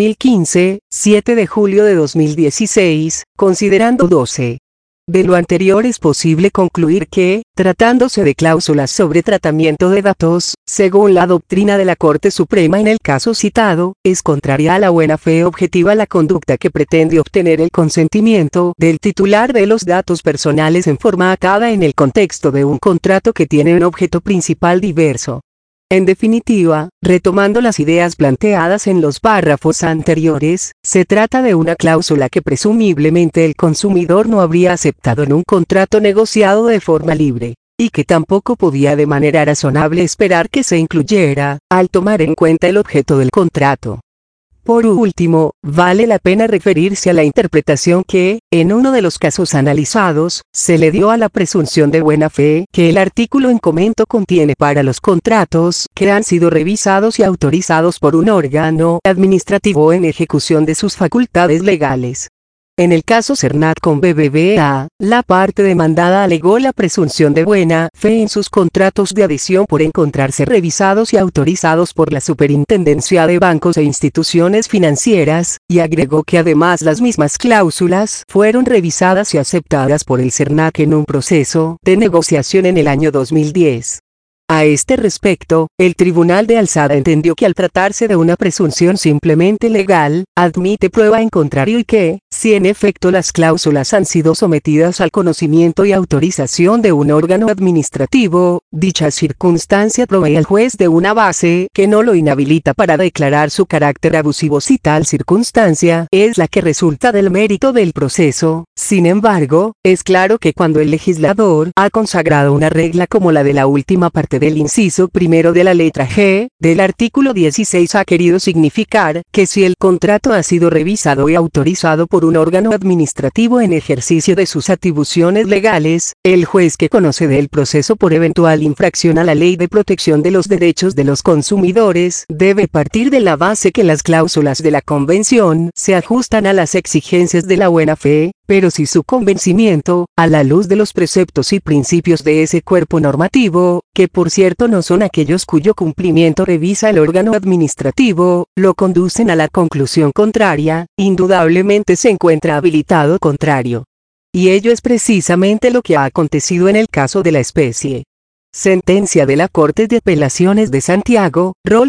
2015, 7 de julio de 2016, considerando 12. De lo anterior es posible concluir que, tratándose de cláusulas sobre tratamiento de datos, según la doctrina de la Corte Suprema en el caso citado, es contraria a la buena fe objetiva la conducta que pretende obtener el consentimiento del titular de los datos personales en forma atada en el contexto de un contrato que tiene un objeto principal diverso. En definitiva, retomando las ideas planteadas en los párrafos anteriores, se trata de una cláusula que presumiblemente el consumidor no habría aceptado en un contrato negociado de forma libre, y que tampoco podía de manera razonable esperar que se incluyera, al tomar en cuenta el objeto del contrato. Por último, vale la pena referirse a la interpretación que, en uno de los casos analizados, se le dio a la presunción de buena fe que el artículo en comento contiene para los contratos que han sido revisados y autorizados por un órgano administrativo en ejecución de sus facultades legales. En el caso Cernat con BBVA, la parte demandada alegó la presunción de buena fe en sus contratos de adhesión por encontrarse revisados y autorizados por la Superintendencia de Bancos e Instituciones Financieras, y agregó que además las mismas cláusulas fueron revisadas y aceptadas por el Cernat en un proceso de negociación en el año 2010. A este respecto, el Tribunal de Alzada entendió que al tratarse de una presunción simplemente legal, admite prueba en contrario y que, si en efecto las cláusulas han sido sometidas al conocimiento y autorización de un órgano administrativo, dicha circunstancia provee al juez de una base que no lo inhabilita para declarar su carácter abusivo si tal circunstancia es la que resulta del mérito del proceso. Sin embargo, es claro que cuando el legislador ha consagrado una regla como la de la última parte del inciso primero de la letra G, del artículo 16 ha querido significar que si el contrato ha sido revisado y autorizado por un órgano administrativo en ejercicio de sus atribuciones legales, el juez que conoce del proceso por eventual infracción a la Ley de Protección de los Derechos de los Consumidores debe partir de la base que las cláusulas de la Convención se ajustan a las exigencias de la buena fe, pero si su convencimiento, a la luz de los preceptos y principios de ese cuerpo normativo, que por cierto no son aquellos cuyo cumplimiento revisa el órgano administrativo, lo conducen a la conclusión contraria, indudablemente se encuentra habilitado contrario. Y ello es precisamente lo que ha acontecido en el caso de la especie. Sentencia de la Corte de Apelaciones de Santiago, Rol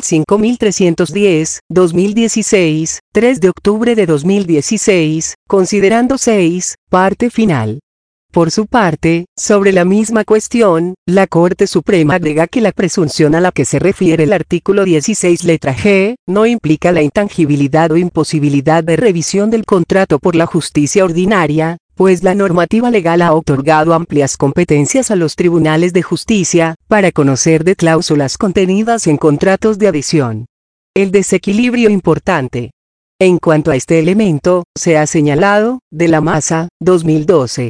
5310, 2016, 3 de octubre de 2016, considerando 6, parte final. Por su parte, sobre la misma cuestión, la Corte Suprema agrega que la presunción a la que se refiere el artículo 16 letra G, no implica la intangibilidad o imposibilidad de revisión del contrato por la justicia ordinaria, pues la normativa legal ha otorgado amplias competencias a los tribunales de justicia, para conocer de cláusulas contenidas en contratos de adhesión. El desequilibrio importante. En cuanto a este elemento, se ha señalado, de la Masa, 2012.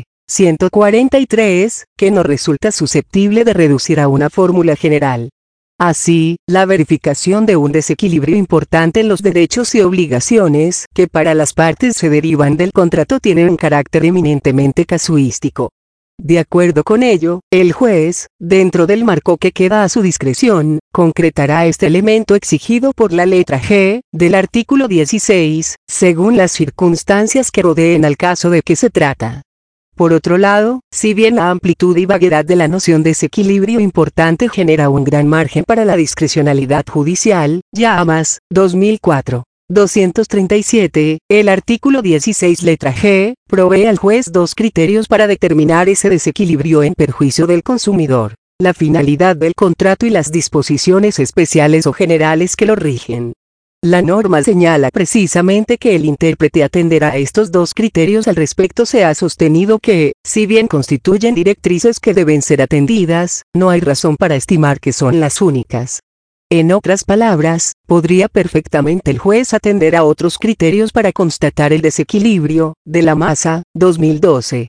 143, que no resulta susceptible de reducir a una fórmula general. Así, la verificación de un desequilibrio importante en los derechos y obligaciones que para las partes se derivan del contrato tiene un carácter eminentemente casuístico. De acuerdo con ello, el juez, dentro del marco que queda a su discreción, concretará este elemento exigido por la letra G, del artículo 16, según las circunstancias que rodeen al caso de que se trata. Por otro lado, si bien la amplitud y vaguedad de la noción de desequilibrio importante genera un gran margen para la discrecionalidad judicial, Llamas, 2004. 237, el artículo 16 letra G, provee al juez dos criterios para determinar ese desequilibrio en perjuicio del consumidor: la finalidad del contrato y las disposiciones especiales o generales que lo rigen. La norma señala precisamente que el intérprete atenderá a estos dos criterios. Al respecto se ha sostenido que, si bien constituyen directrices que deben ser atendidas, no hay razón para estimar que son las únicas. En otras palabras, podría perfectamente el juez atender a otros criterios para constatar el desequilibrio, de la masa, 2012,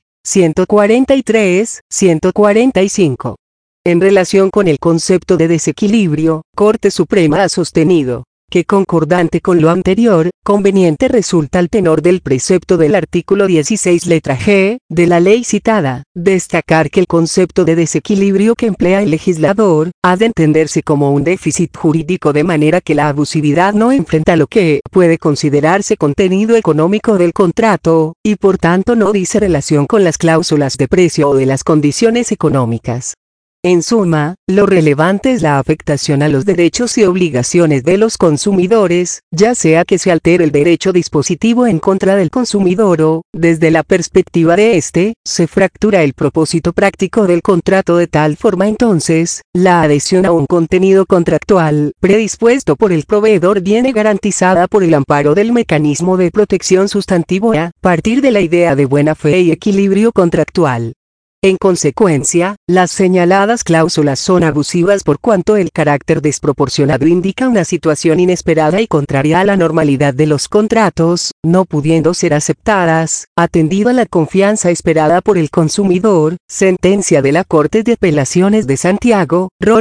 143, 145. En relación con el concepto de desequilibrio, Corte Suprema ha sostenido que, concordante con lo anterior, conveniente resulta al tenor del precepto del artículo 16 letra G, de la ley citada, destacar que el concepto de desequilibrio que emplea el legislador, ha de entenderse como un déficit jurídico, de manera que la abusividad no enfrenta lo que puede considerarse contenido económico del contrato, y por tanto no dice relación con las cláusulas de precio o de las condiciones económicas. En suma, lo relevante es la afectación a los derechos y obligaciones de los consumidores, ya sea que se altere el derecho dispositivo en contra del consumidor o, desde la perspectiva de éste, se fractura el propósito práctico del contrato. De tal forma entonces, la adhesión a un contenido contractual predispuesto por el proveedor viene garantizada por el amparo del mecanismo de protección sustantivo a partir de la idea de buena fe y equilibrio contractual. En consecuencia, las señaladas cláusulas son abusivas por cuanto el carácter desproporcionado indica una situación inesperada y contraria a la normalidad de los contratos, no pudiendo ser aceptadas, atendido a la confianza esperada por el consumidor. Sentencia de la Corte de Apelaciones de Santiago, Rol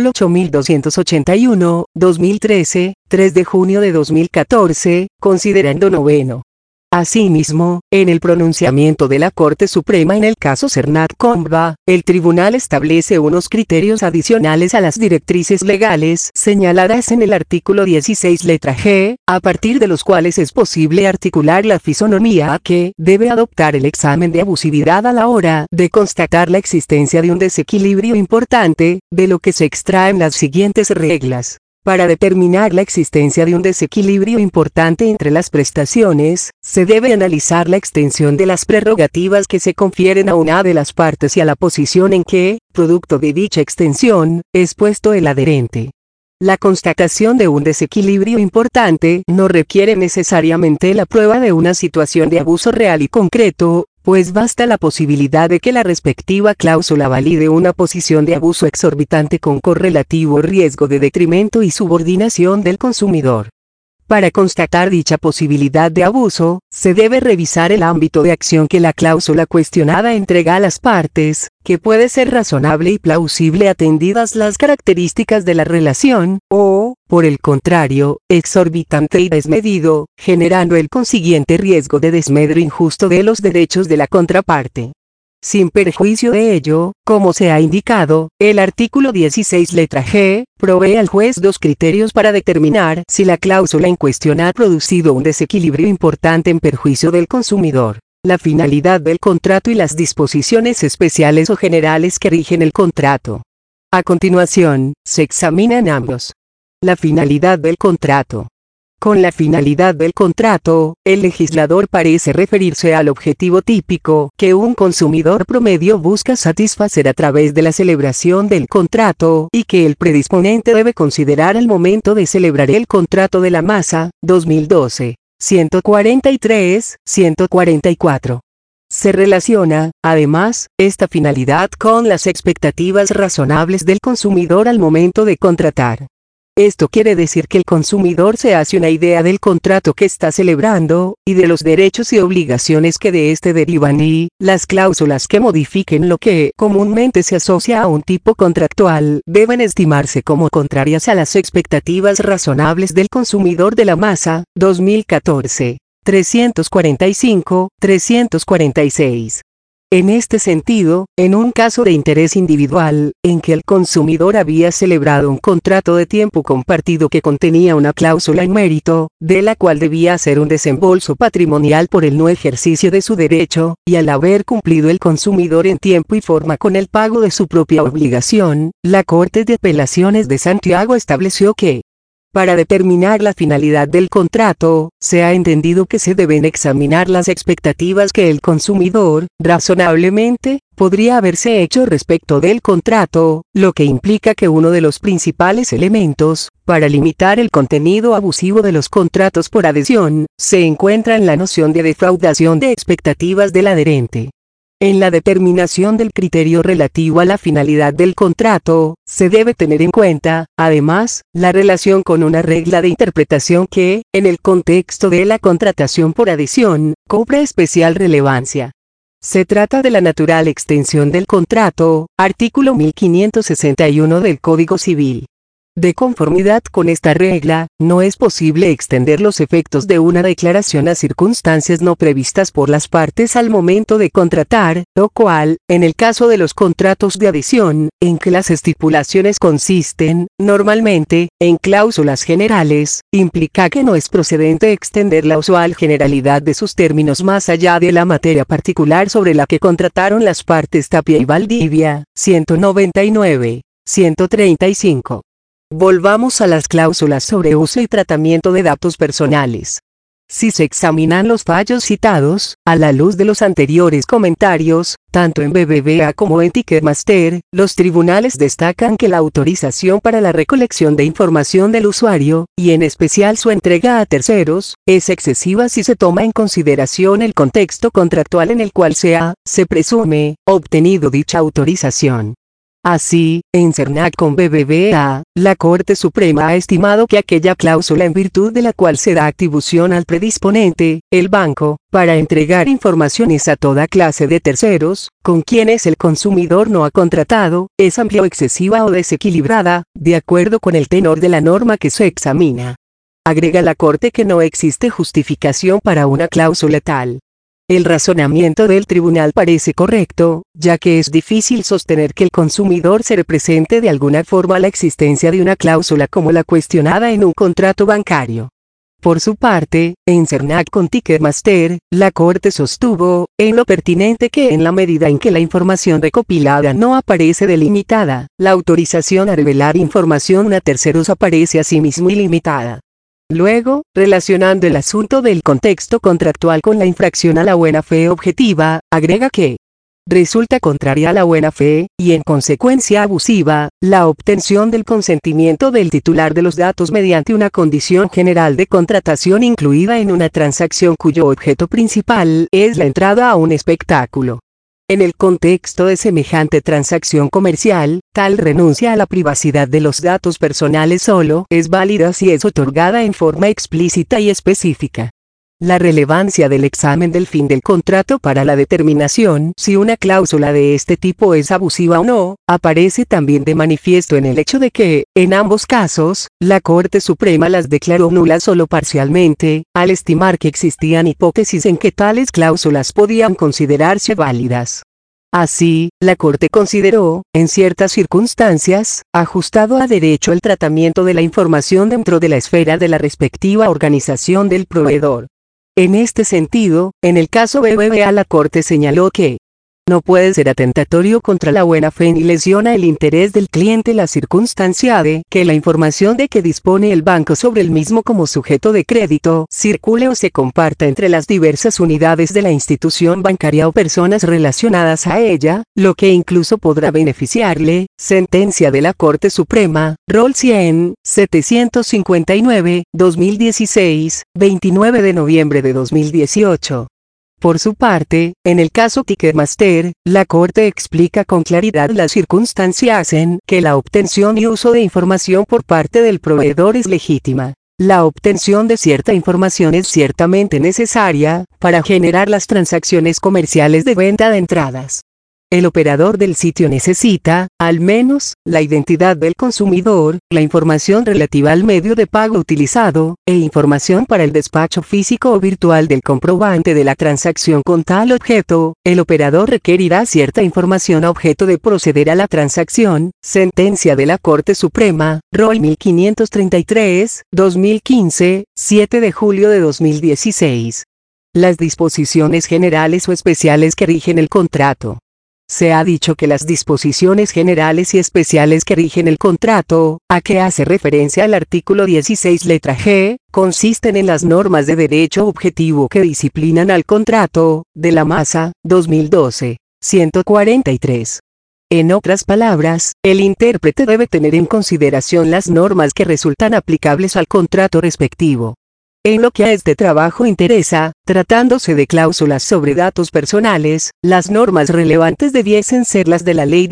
8281, 2013, 3 de junio de 2014, considerando noveno. Asimismo, en el pronunciamiento de la Corte Suprema en el caso Cernat Comba, el tribunal establece unos criterios adicionales a las directrices legales señaladas en el artículo 16 letra G, a partir de los cuales es posible articular la fisonomía que debe adoptar el examen de abusividad a la hora de constatar la existencia de un desequilibrio importante, de lo que se extraen las siguientes reglas. Para determinar la existencia de un desequilibrio importante entre las prestaciones, se debe analizar la extensión de las prerrogativas que se confieren a una de las partes y a la posición en que, producto de dicha extensión, es puesto el adherente. La constatación de un desequilibrio importante no requiere necesariamente la prueba de una situación de abuso real y concreto, pues basta la posibilidad de que la respectiva cláusula valide una posición de abuso exorbitante con correlativo riesgo de detrimento y subordinación del consumidor. Para constatar dicha posibilidad de abuso, se debe revisar el ámbito de acción que la cláusula cuestionada entrega a las partes, que puede ser razonable y plausible atendidas las características de la relación, o, por el contrario, exorbitante y desmedido, generando el consiguiente riesgo de desmedro injusto de los derechos de la contraparte. Sin perjuicio de ello, como se ha indicado, el artículo 16 letra G, provee al juez dos criterios para determinar si la cláusula en cuestión ha producido un desequilibrio importante en perjuicio del consumidor: la finalidad del contrato y las disposiciones especiales o generales que rigen el contrato. A continuación, se examinan ambos. La finalidad del contrato. Con la finalidad del contrato, el legislador parece referirse al objetivo típico que un consumidor promedio busca satisfacer a través de la celebración del contrato, y que el predisponente debe considerar al momento de celebrar el contrato. De la masa, 2012, 143, 144. Se relaciona, además, esta finalidad con las expectativas razonables del consumidor al momento de contratar. Esto quiere decir que el consumidor se hace una idea del contrato que está celebrando, y de los derechos y obligaciones que de este derivan, y las cláusulas que modifiquen lo que comúnmente se asocia a un tipo contractual deben estimarse como contrarias a las expectativas razonables del consumidor. De la masa, 2014, 345, 346. En este sentido, en un caso de interés individual, en que el consumidor había celebrado un contrato de tiempo compartido que contenía una cláusula en mérito, de la cual debía hacer un desembolso patrimonial por el no ejercicio de su derecho, y al haber cumplido el consumidor en tiempo y forma con el pago de su propia obligación, la Corte de Apelaciones de Santiago estableció que, Para determinar la finalidad del contrato, se ha entendido que se deben examinar las expectativas que el consumidor, razonablemente, podría haberse hecho respecto del contrato, lo que implica que uno de los principales elementos, para limitar el contenido abusivo de los contratos por adhesión, se encuentra en la noción de defraudación de expectativas del adherente. En la determinación del criterio relativo a la finalidad del contrato, se debe tener en cuenta, además, la relación con una regla de interpretación que, en el contexto de la contratación por adhesión, cobra especial relevancia. Se trata de la natural extensión del contrato, artículo 1561 del Código Civil. De conformidad con esta regla, no es posible extender los efectos de una declaración a circunstancias no previstas por las partes al momento de contratar, lo cual, en el caso de los contratos de adhesión, en que las estipulaciones consisten, normalmente, en cláusulas generales, implica que no es procedente extender la usual generalidad de sus términos más allá de la materia particular sobre la que contrataron las partes Tapia y Valdivia, 199, 135. Volvamos a las cláusulas sobre uso y tratamiento de datos personales. Si se examinan los fallos citados, a la luz de los anteriores comentarios, tanto en BBVA como en Ticketmaster, los tribunales destacan que la autorización para la recolección de información del usuario, y en especial su entrega a terceros, es excesiva si se toma en consideración el contexto contractual en el cual se presume, obtenido dicha autorización. Así, en Cernac con BBVA, la Corte Suprema ha estimado que aquella cláusula en virtud de la cual se da atribución al predisponente, el banco, para entregar informaciones a toda clase de terceros, con quienes el consumidor no ha contratado, es amplia o excesiva o desequilibrada, de acuerdo con el tenor de la norma que se examina. Agrega la Corte que no existe justificación para una cláusula tal. El razonamiento del tribunal parece correcto, ya que es difícil sostener que el consumidor se represente de alguna forma la existencia de una cláusula como la cuestionada en un contrato bancario. Por su parte, en Cernac con Ticketmaster, la Corte sostuvo, en lo pertinente que en la medida en que la información recopilada no aparece delimitada, la autorización a revelar información a terceros aparece asimismo ilimitada. Luego, relacionando el asunto del contexto contractual con la infracción a la buena fe objetiva, agrega que resulta contraria a la buena fe, y en consecuencia abusiva, la obtención del consentimiento del titular de los datos mediante una condición general de contratación incluida en una transacción cuyo objeto principal es la entrada a un espectáculo. En el contexto de semejante transacción comercial, tal renuncia a la privacidad de los datos personales solo es válida si es otorgada en forma explícita y específica. La relevancia del examen del fin del contrato para la determinación si una cláusula de este tipo es abusiva o no, aparece también de manifiesto en el hecho de que, en ambos casos, la Corte Suprema las declaró nulas solo parcialmente, al estimar que existían hipótesis en que tales cláusulas podían considerarse válidas. Así, la Corte consideró, en ciertas circunstancias, ajustado a derecho el tratamiento de la información dentro de la esfera de la respectiva organización del proveedor. En este sentido, en el caso BBVA la Corte señaló que no puede ser atentatorio contra la buena fe ni lesiona el interés del cliente la circunstancia de que la información de que dispone el banco sobre el mismo como sujeto de crédito circule o se comparta entre las diversas unidades de la institución bancaria o personas relacionadas a ella, lo que incluso podrá beneficiarle. Sentencia de la Corte Suprema, Rol 100, 759, 2016, 29 de noviembre de 2018. Por su parte, en el caso Ticketmaster, la Corte explica con claridad las circunstancias en que la obtención y uso de información por parte del proveedor es legítima. La obtención de cierta información es ciertamente necesaria para generar las transacciones comerciales de venta de entradas. El operador del sitio necesita, al menos, la identidad del consumidor, la información relativa al medio de pago utilizado, e información para el despacho físico o virtual del comprobante de la transacción con tal objeto. El operador requerirá cierta información a objeto de proceder a la transacción. Sentencia de la Corte Suprema, Rol 1533, 2015, 7 de julio de 2016. Las disposiciones generales o especiales que rigen el contrato. Se ha dicho que las disposiciones generales y especiales que rigen el contrato, a que hace referencia el artículo 16 letra G, consisten en las normas de derecho objetivo que disciplinan al contrato, de la masa, 2012, 143. En otras palabras, el intérprete debe tener en consideración las normas que resultan aplicables al contrato respectivo. En lo que a este trabajo interesa, tratándose de cláusulas sobre datos personales, las normas relevantes debiesen ser las de la Ley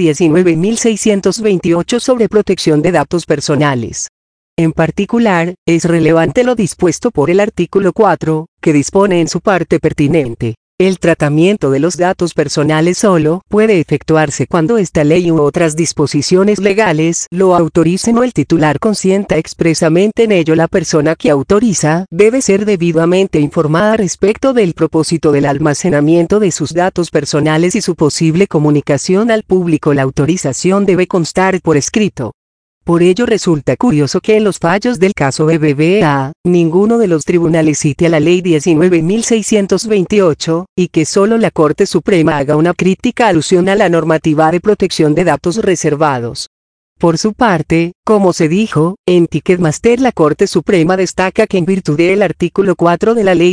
19.628 sobre protección de datos personales. En particular, es relevante lo dispuesto por el artículo 4, que dispone en su parte pertinente: el tratamiento de los datos personales solo puede efectuarse cuando esta ley u otras disposiciones legales lo autoricen o el titular consienta expresamente en ello. La persona que autoriza debe ser debidamente informada respecto del propósito del almacenamiento de sus datos personales y su posible comunicación al público. La autorización debe constar por escrito. Por ello resulta curioso que en los fallos del caso BBVA, ninguno de los tribunales cite a la Ley 19.628, y que solo la Corte Suprema haga una crítica alusión a la normativa de protección de datos reservados. Por su parte, como se dijo, en Ticketmaster la Corte Suprema destaca que en virtud del artículo 4 de la Ley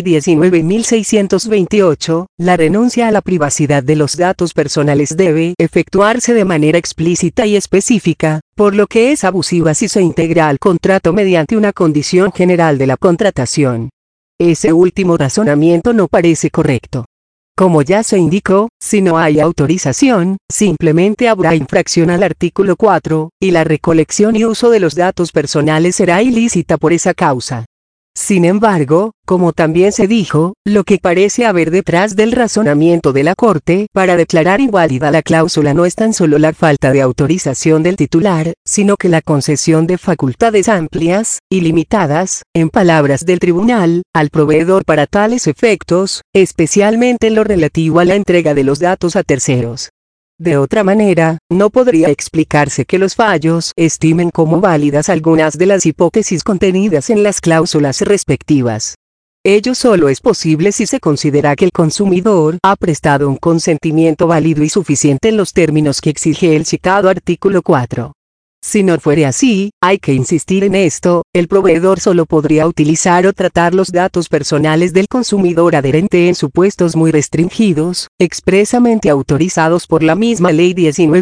19.628, la renuncia a la privacidad de los datos personales debe efectuarse de manera explícita y específica, por lo que es abusiva si se integra al contrato mediante una condición general de la contratación. Ese último razonamiento no parece correcto. Como ya se indicó, si no hay autorización, simplemente habrá infracción al artículo 4, y la recolección y uso de los datos personales será ilícita por esa causa. Sin embargo, como también se dijo, lo que parece haber detrás del razonamiento de la Corte para declarar inválida la cláusula no es tan solo la falta de autorización del titular, sino que la concesión de facultades amplias, ilimitadas, en palabras del tribunal, al proveedor para tales efectos, especialmente en lo relativo a la entrega de los datos a terceros. De otra manera, no podría explicarse que los fallos estimen como válidas algunas de las hipótesis contenidas en las cláusulas respectivas. Ello solo es posible si se considera que el consumidor ha prestado un consentimiento válido y suficiente en los términos que exige el citado artículo 4. Si no fuere así, hay que insistir en esto: el proveedor solo podría utilizar o tratar los datos personales del consumidor adherente en supuestos muy restringidos, expresamente autorizados por la misma Ley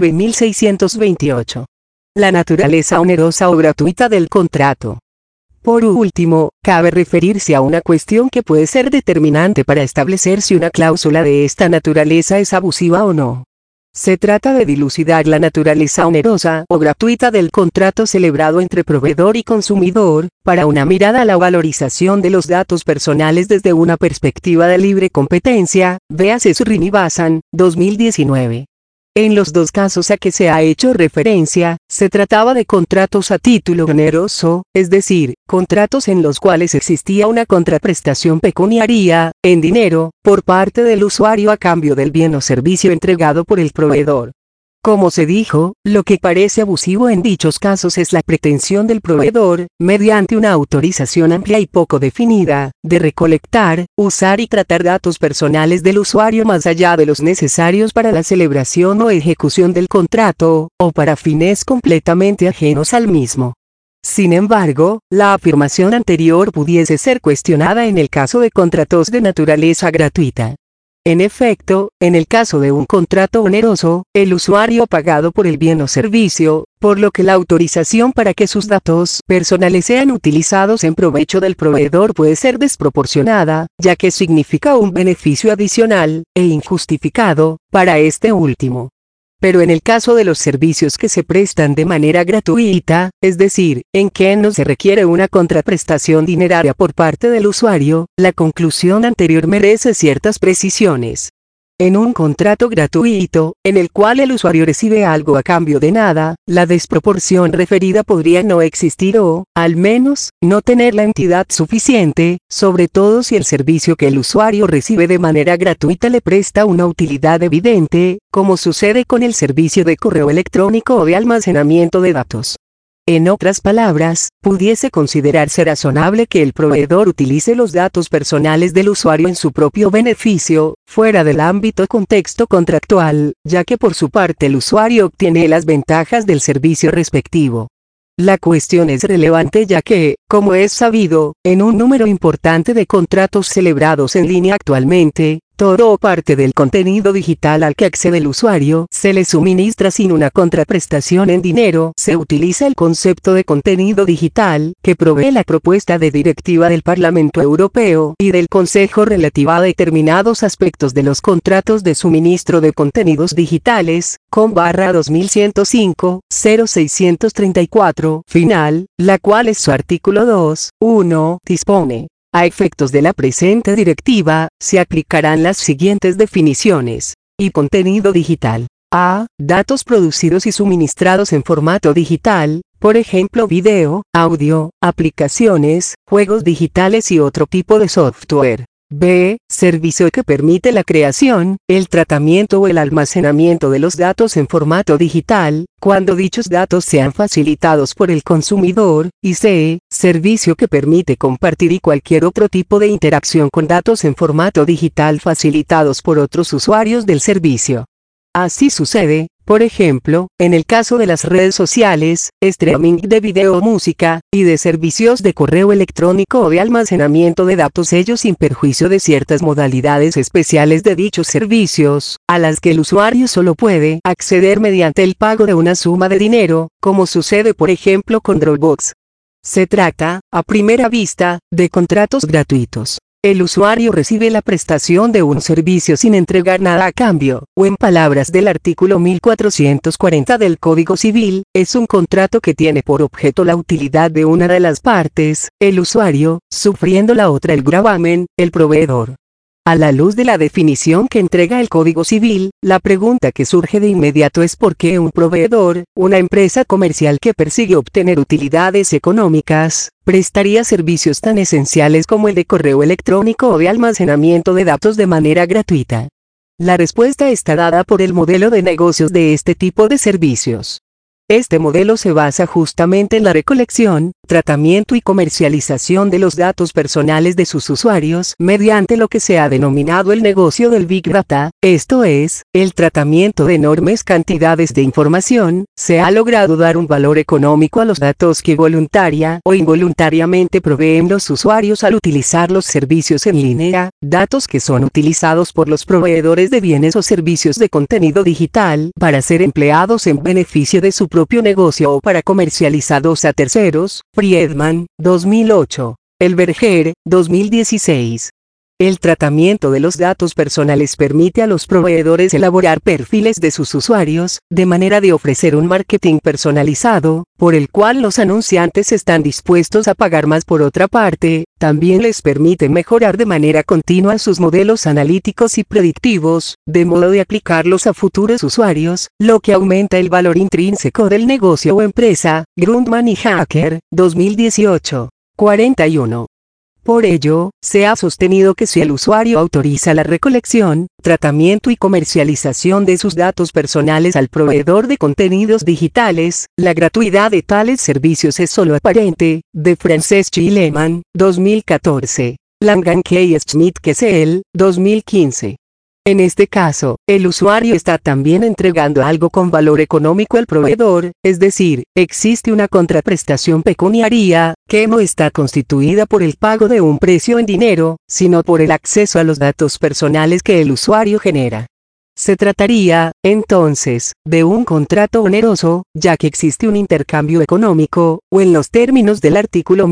19.628. La naturaleza onerosa o gratuita del contrato. Por último, cabe referirse a una cuestión que puede ser determinante para establecer si una cláusula de esta naturaleza es abusiva o no. Se trata de dilucidar la naturaleza onerosa o gratuita del contrato celebrado entre proveedor y consumidor, para una mirada a la valorización de los datos personales desde una perspectiva de libre competencia, véase Srinivasan, 2019. En los dos casos a que se ha hecho referencia, se trataba de contratos a título oneroso, es decir, contratos en los cuales existía una contraprestación pecuniaria, en dinero, por parte del usuario a cambio del bien o servicio entregado por el proveedor. Como se dijo, lo que parece abusivo en dichos casos es la pretensión del proveedor, mediante una autorización amplia y poco definida, de recolectar, usar y tratar datos personales del usuario más allá de los necesarios para la celebración o ejecución del contrato, o para fines completamente ajenos al mismo. Sin embargo, la afirmación anterior pudiese ser cuestionada en el caso de contratos de naturaleza gratuita. En efecto, en el caso de un contrato oneroso, el usuario ha pagado por el bien o servicio, por lo que la autorización para que sus datos personales sean utilizados en provecho del proveedor puede ser desproporcionada, ya que significa un beneficio adicional, e injustificado, para este último. Pero en el caso de los servicios que se prestan de manera gratuita, es decir, en que no se requiere una contraprestación dineraria por parte del usuario, la conclusión anterior merece ciertas precisiones. En un contrato gratuito, en el cual el usuario recibe algo a cambio de nada, la desproporción referida podría no existir o, al menos, no tener la entidad suficiente, sobre todo si el servicio que el usuario recibe de manera gratuita le presta una utilidad evidente, como sucede con el servicio de correo electrónico o de almacenamiento de datos. En otras palabras, pudiese considerarse razonable que el proveedor utilice los datos personales del usuario en su propio beneficio, fuera del ámbito contexto contractual, ya que por su parte el usuario obtiene las ventajas del servicio respectivo. La cuestión es relevante ya que, como es sabido, en un número importante de contratos celebrados en línea actualmente, todo o parte del contenido digital al que accede el usuario se le suministra sin una contraprestación en dinero. Se utiliza el concepto de contenido digital, que provee la propuesta de directiva del Parlamento Europeo y del Consejo relativa a determinados aspectos de los contratos de suministro de contenidos digitales, con/2005-0634 final, la cual es su artículo 2.1, dispone. A efectos de la presente directiva, se aplicarán las siguientes definiciones. Y contenido digital. A. Datos producidos y suministrados en formato digital, por ejemplo video, audio, aplicaciones, juegos digitales y otro tipo de software. B. Servicio que permite la creación, el tratamiento o el almacenamiento de los datos en formato digital, cuando dichos datos sean facilitados por el consumidor. Y C. Servicio que permite compartir y cualquier otro tipo de interacción con datos en formato digital facilitados por otros usuarios del servicio. Así sucede, por ejemplo, en el caso de las redes sociales, streaming de video o música, y de servicios de correo electrónico o de almacenamiento de datos, ello sin perjuicio de ciertas modalidades especiales de dichos servicios, a las que el usuario solo puede acceder mediante el pago de una suma de dinero, como sucede por ejemplo con Dropbox. Se trata, a primera vista, de contratos gratuitos. El usuario recibe la prestación de un servicio sin entregar nada a cambio, o en palabras del artículo 1440 del Código Civil, es un contrato que tiene por objeto la utilidad de una de las partes, el usuario, sufriendo la otra el gravamen, el proveedor. A la luz de la definición que entrega el Código Civil, la pregunta que surge de inmediato es por qué un proveedor, una empresa comercial que persigue obtener utilidades económicas, prestaría servicios tan esenciales como el de correo electrónico o de almacenamiento de datos de manera gratuita. La respuesta está dada por el modelo de negocios de este tipo de servicios. Este modelo se basa justamente en la recolección, tratamiento y comercialización de los datos personales de sus usuarios mediante lo que se ha denominado el negocio del Big Data, esto es, el tratamiento de enormes cantidades de información. Se ha logrado dar un valor económico a los datos que voluntaria o involuntariamente proveen los usuarios al utilizar los servicios en línea, datos que son utilizados por los proveedores de bienes o servicios de contenido digital para ser empleados en beneficio de su propio negocio o para comercializados a terceros. Friedman, 2008. Elberger, 2016. El tratamiento de los datos personales permite a los proveedores elaborar perfiles de sus usuarios, de manera de ofrecer un marketing personalizado, por el cual los anunciantes están dispuestos a pagar más. Por otra parte, también les permite mejorar de manera continua sus modelos analíticos y predictivos, de modo de aplicarlos a futuros usuarios, lo que aumenta el valor intrínseco del negocio o empresa. Grundmann y Hacker, 2018. 41. Por ello, se ha sostenido que si el usuario autoriza la recolección, tratamiento y comercialización de sus datos personales al proveedor de contenidos digitales, la gratuidad de tales servicios es solo aparente. De Franceschi y Lehmann, 2014. Langan K. Schmidt Kessel, 2015. En este caso, el usuario está también entregando algo con valor económico al proveedor, es decir, existe una contraprestación pecuniaria, que no está constituida por el pago de un precio en dinero, sino por el acceso a los datos personales que el usuario genera. Se trataría, entonces, de un contrato oneroso, ya que existe un intercambio económico, o en los términos del artículo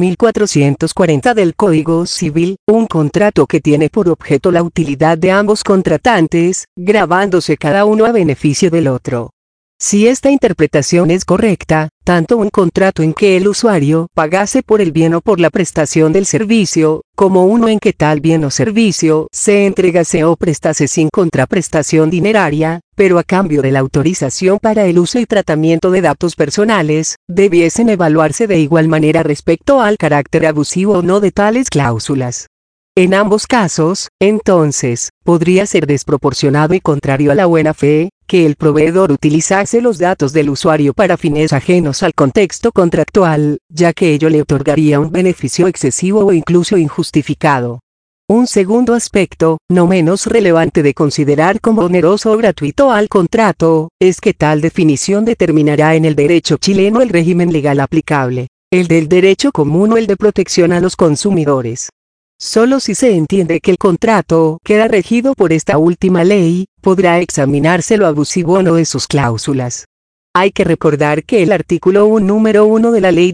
1440 del Código Civil, un contrato que tiene por objeto la utilidad de ambos contratantes, gravándose cada uno a beneficio del otro. Si esta interpretación es correcta, tanto un contrato en que el usuario pagase por el bien o por la prestación del servicio, como uno en que tal bien o servicio se entregase o prestase sin contraprestación dineraria, pero a cambio de la autorización para el uso y tratamiento de datos personales, debiesen evaluarse de igual manera respecto al carácter abusivo o no de tales cláusulas. En ambos casos, entonces, podría ser desproporcionado y contrario a la buena fe, que el proveedor utilizase los datos del usuario para fines ajenos al contexto contractual, ya que ello le otorgaría un beneficio excesivo o incluso injustificado. Un segundo aspecto, no menos relevante de considerar como oneroso o gratuito al contrato, es que tal definición determinará en el derecho chileno el régimen legal aplicable, el del derecho común o el de protección a los consumidores. Solo si se entiende que el contrato queda regido por esta última ley, podrá examinarse lo abusivo o no de sus cláusulas. Hay que recordar que el artículo 1 número 1 de la Ley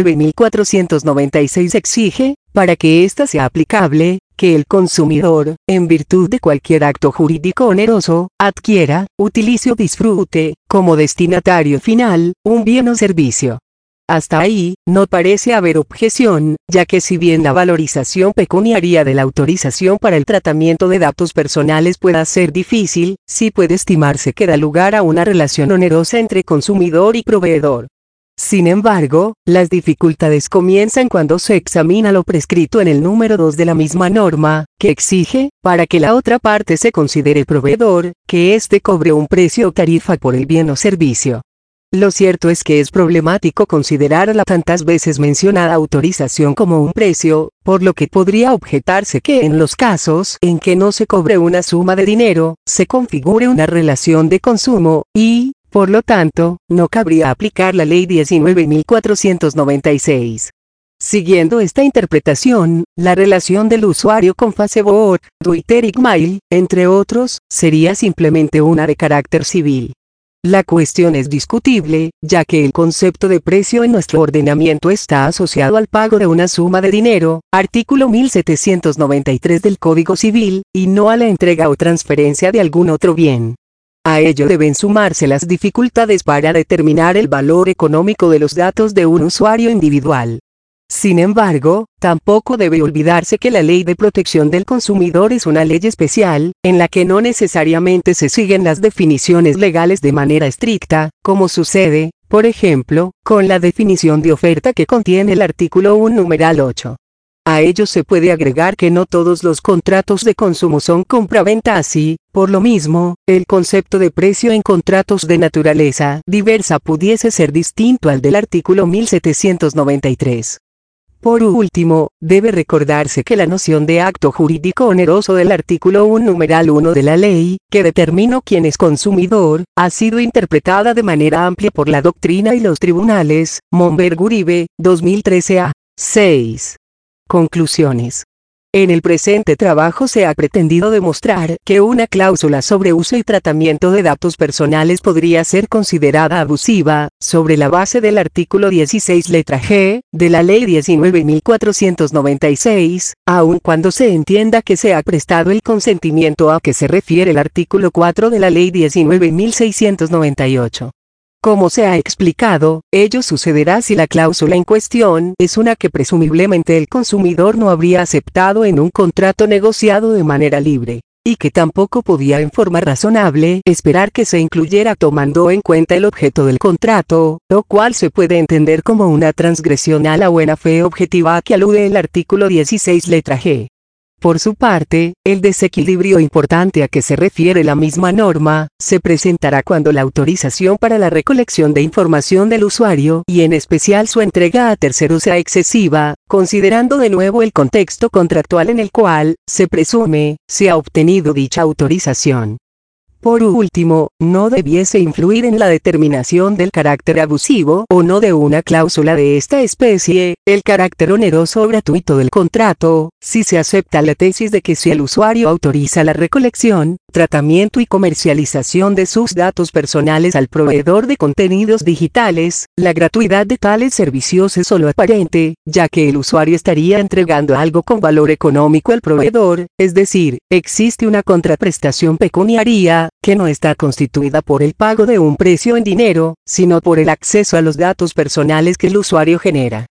19.496 exige, para que ésta sea aplicable, que el consumidor, en virtud de cualquier acto jurídico oneroso, adquiera, utilice o disfrute, como destinatario final, un bien o servicio. Hasta ahí, no parece haber objeción, ya que si bien la valorización pecuniaria de la autorización para el tratamiento de datos personales pueda ser difícil, sí puede estimarse que da lugar a una relación onerosa entre consumidor y proveedor. Sin embargo, las dificultades comienzan cuando se examina lo prescrito en el número 2 de la misma norma, que exige, para que la otra parte se considere proveedor, que éste cobre un precio o tarifa por el bien o servicio. Lo cierto es que es problemático considerar la tantas veces mencionada autorización como un precio, por lo que podría objetarse que en los casos en que no se cobre una suma de dinero, se configure una relación de consumo, y, por lo tanto, no cabría aplicar la Ley 19.496. Siguiendo esta interpretación, la relación del usuario con Facebook, Twitter y Gmail, entre otros, sería simplemente una de carácter civil. La cuestión es discutible, ya que el concepto de precio en nuestro ordenamiento está asociado al pago de una suma de dinero, artículo 1793 del Código Civil, y no a la entrega o transferencia de algún otro bien. A ello deben sumarse las dificultades para determinar el valor económico de los datos de un usuario individual. Sin embargo, tampoco debe olvidarse que la Ley de Protección del Consumidor es una ley especial, en la que no necesariamente se siguen las definiciones legales de manera estricta, como sucede, por ejemplo, con la definición de oferta que contiene el artículo 1 numeral 8. A ello se puede agregar que no todos los contratos de consumo son compra-venta así, por lo mismo, el concepto de precio en contratos de naturaleza diversa pudiese ser distinto al del artículo 1793. Por último, debe recordarse que la noción de acto jurídico oneroso del artículo 1 numeral 1 de la ley, que determinó quién es consumidor, ha sido interpretada de manera amplia por la doctrina y los tribunales, Monberg-Uribe, 2013 a. 6. Conclusiones. En el presente trabajo se ha pretendido demostrar que una cláusula sobre uso y tratamiento de datos personales podría ser considerada abusiva, sobre la base del artículo 16 letra G, de la Ley 19.496, aun cuando se entienda que se ha prestado el consentimiento a que se refiere el artículo 4 de la Ley 19.698. Como se ha explicado, ello sucederá si la cláusula en cuestión es una que presumiblemente el consumidor no habría aceptado en un contrato negociado de manera libre, y que tampoco podía en forma razonable esperar que se incluyera tomando en cuenta el objeto del contrato, lo cual se puede entender como una transgresión a la buena fe objetiva a que alude el artículo 16 letra G. Por su parte, el desequilibrio importante a que se refiere la misma norma, se presentará cuando la autorización para la recolección de información del usuario y en especial su entrega a terceros sea excesiva, considerando de nuevo el contexto contractual en el cual, se presume, se ha obtenido dicha autorización. Por último, no debiese influir en la determinación del carácter abusivo o no de una cláusula de esta especie, el carácter oneroso o gratuito del contrato, si se acepta la tesis de que si el usuario autoriza la recolección, tratamiento y comercialización de sus datos personales al proveedor de contenidos digitales, la gratuidad de tales servicios es solo aparente, ya que el usuario estaría entregando algo con valor económico al proveedor, es decir, existe una contraprestación pecuniaria, que no está constituida por el pago de un precio en dinero, sino por el acceso a los datos personales que el usuario genera.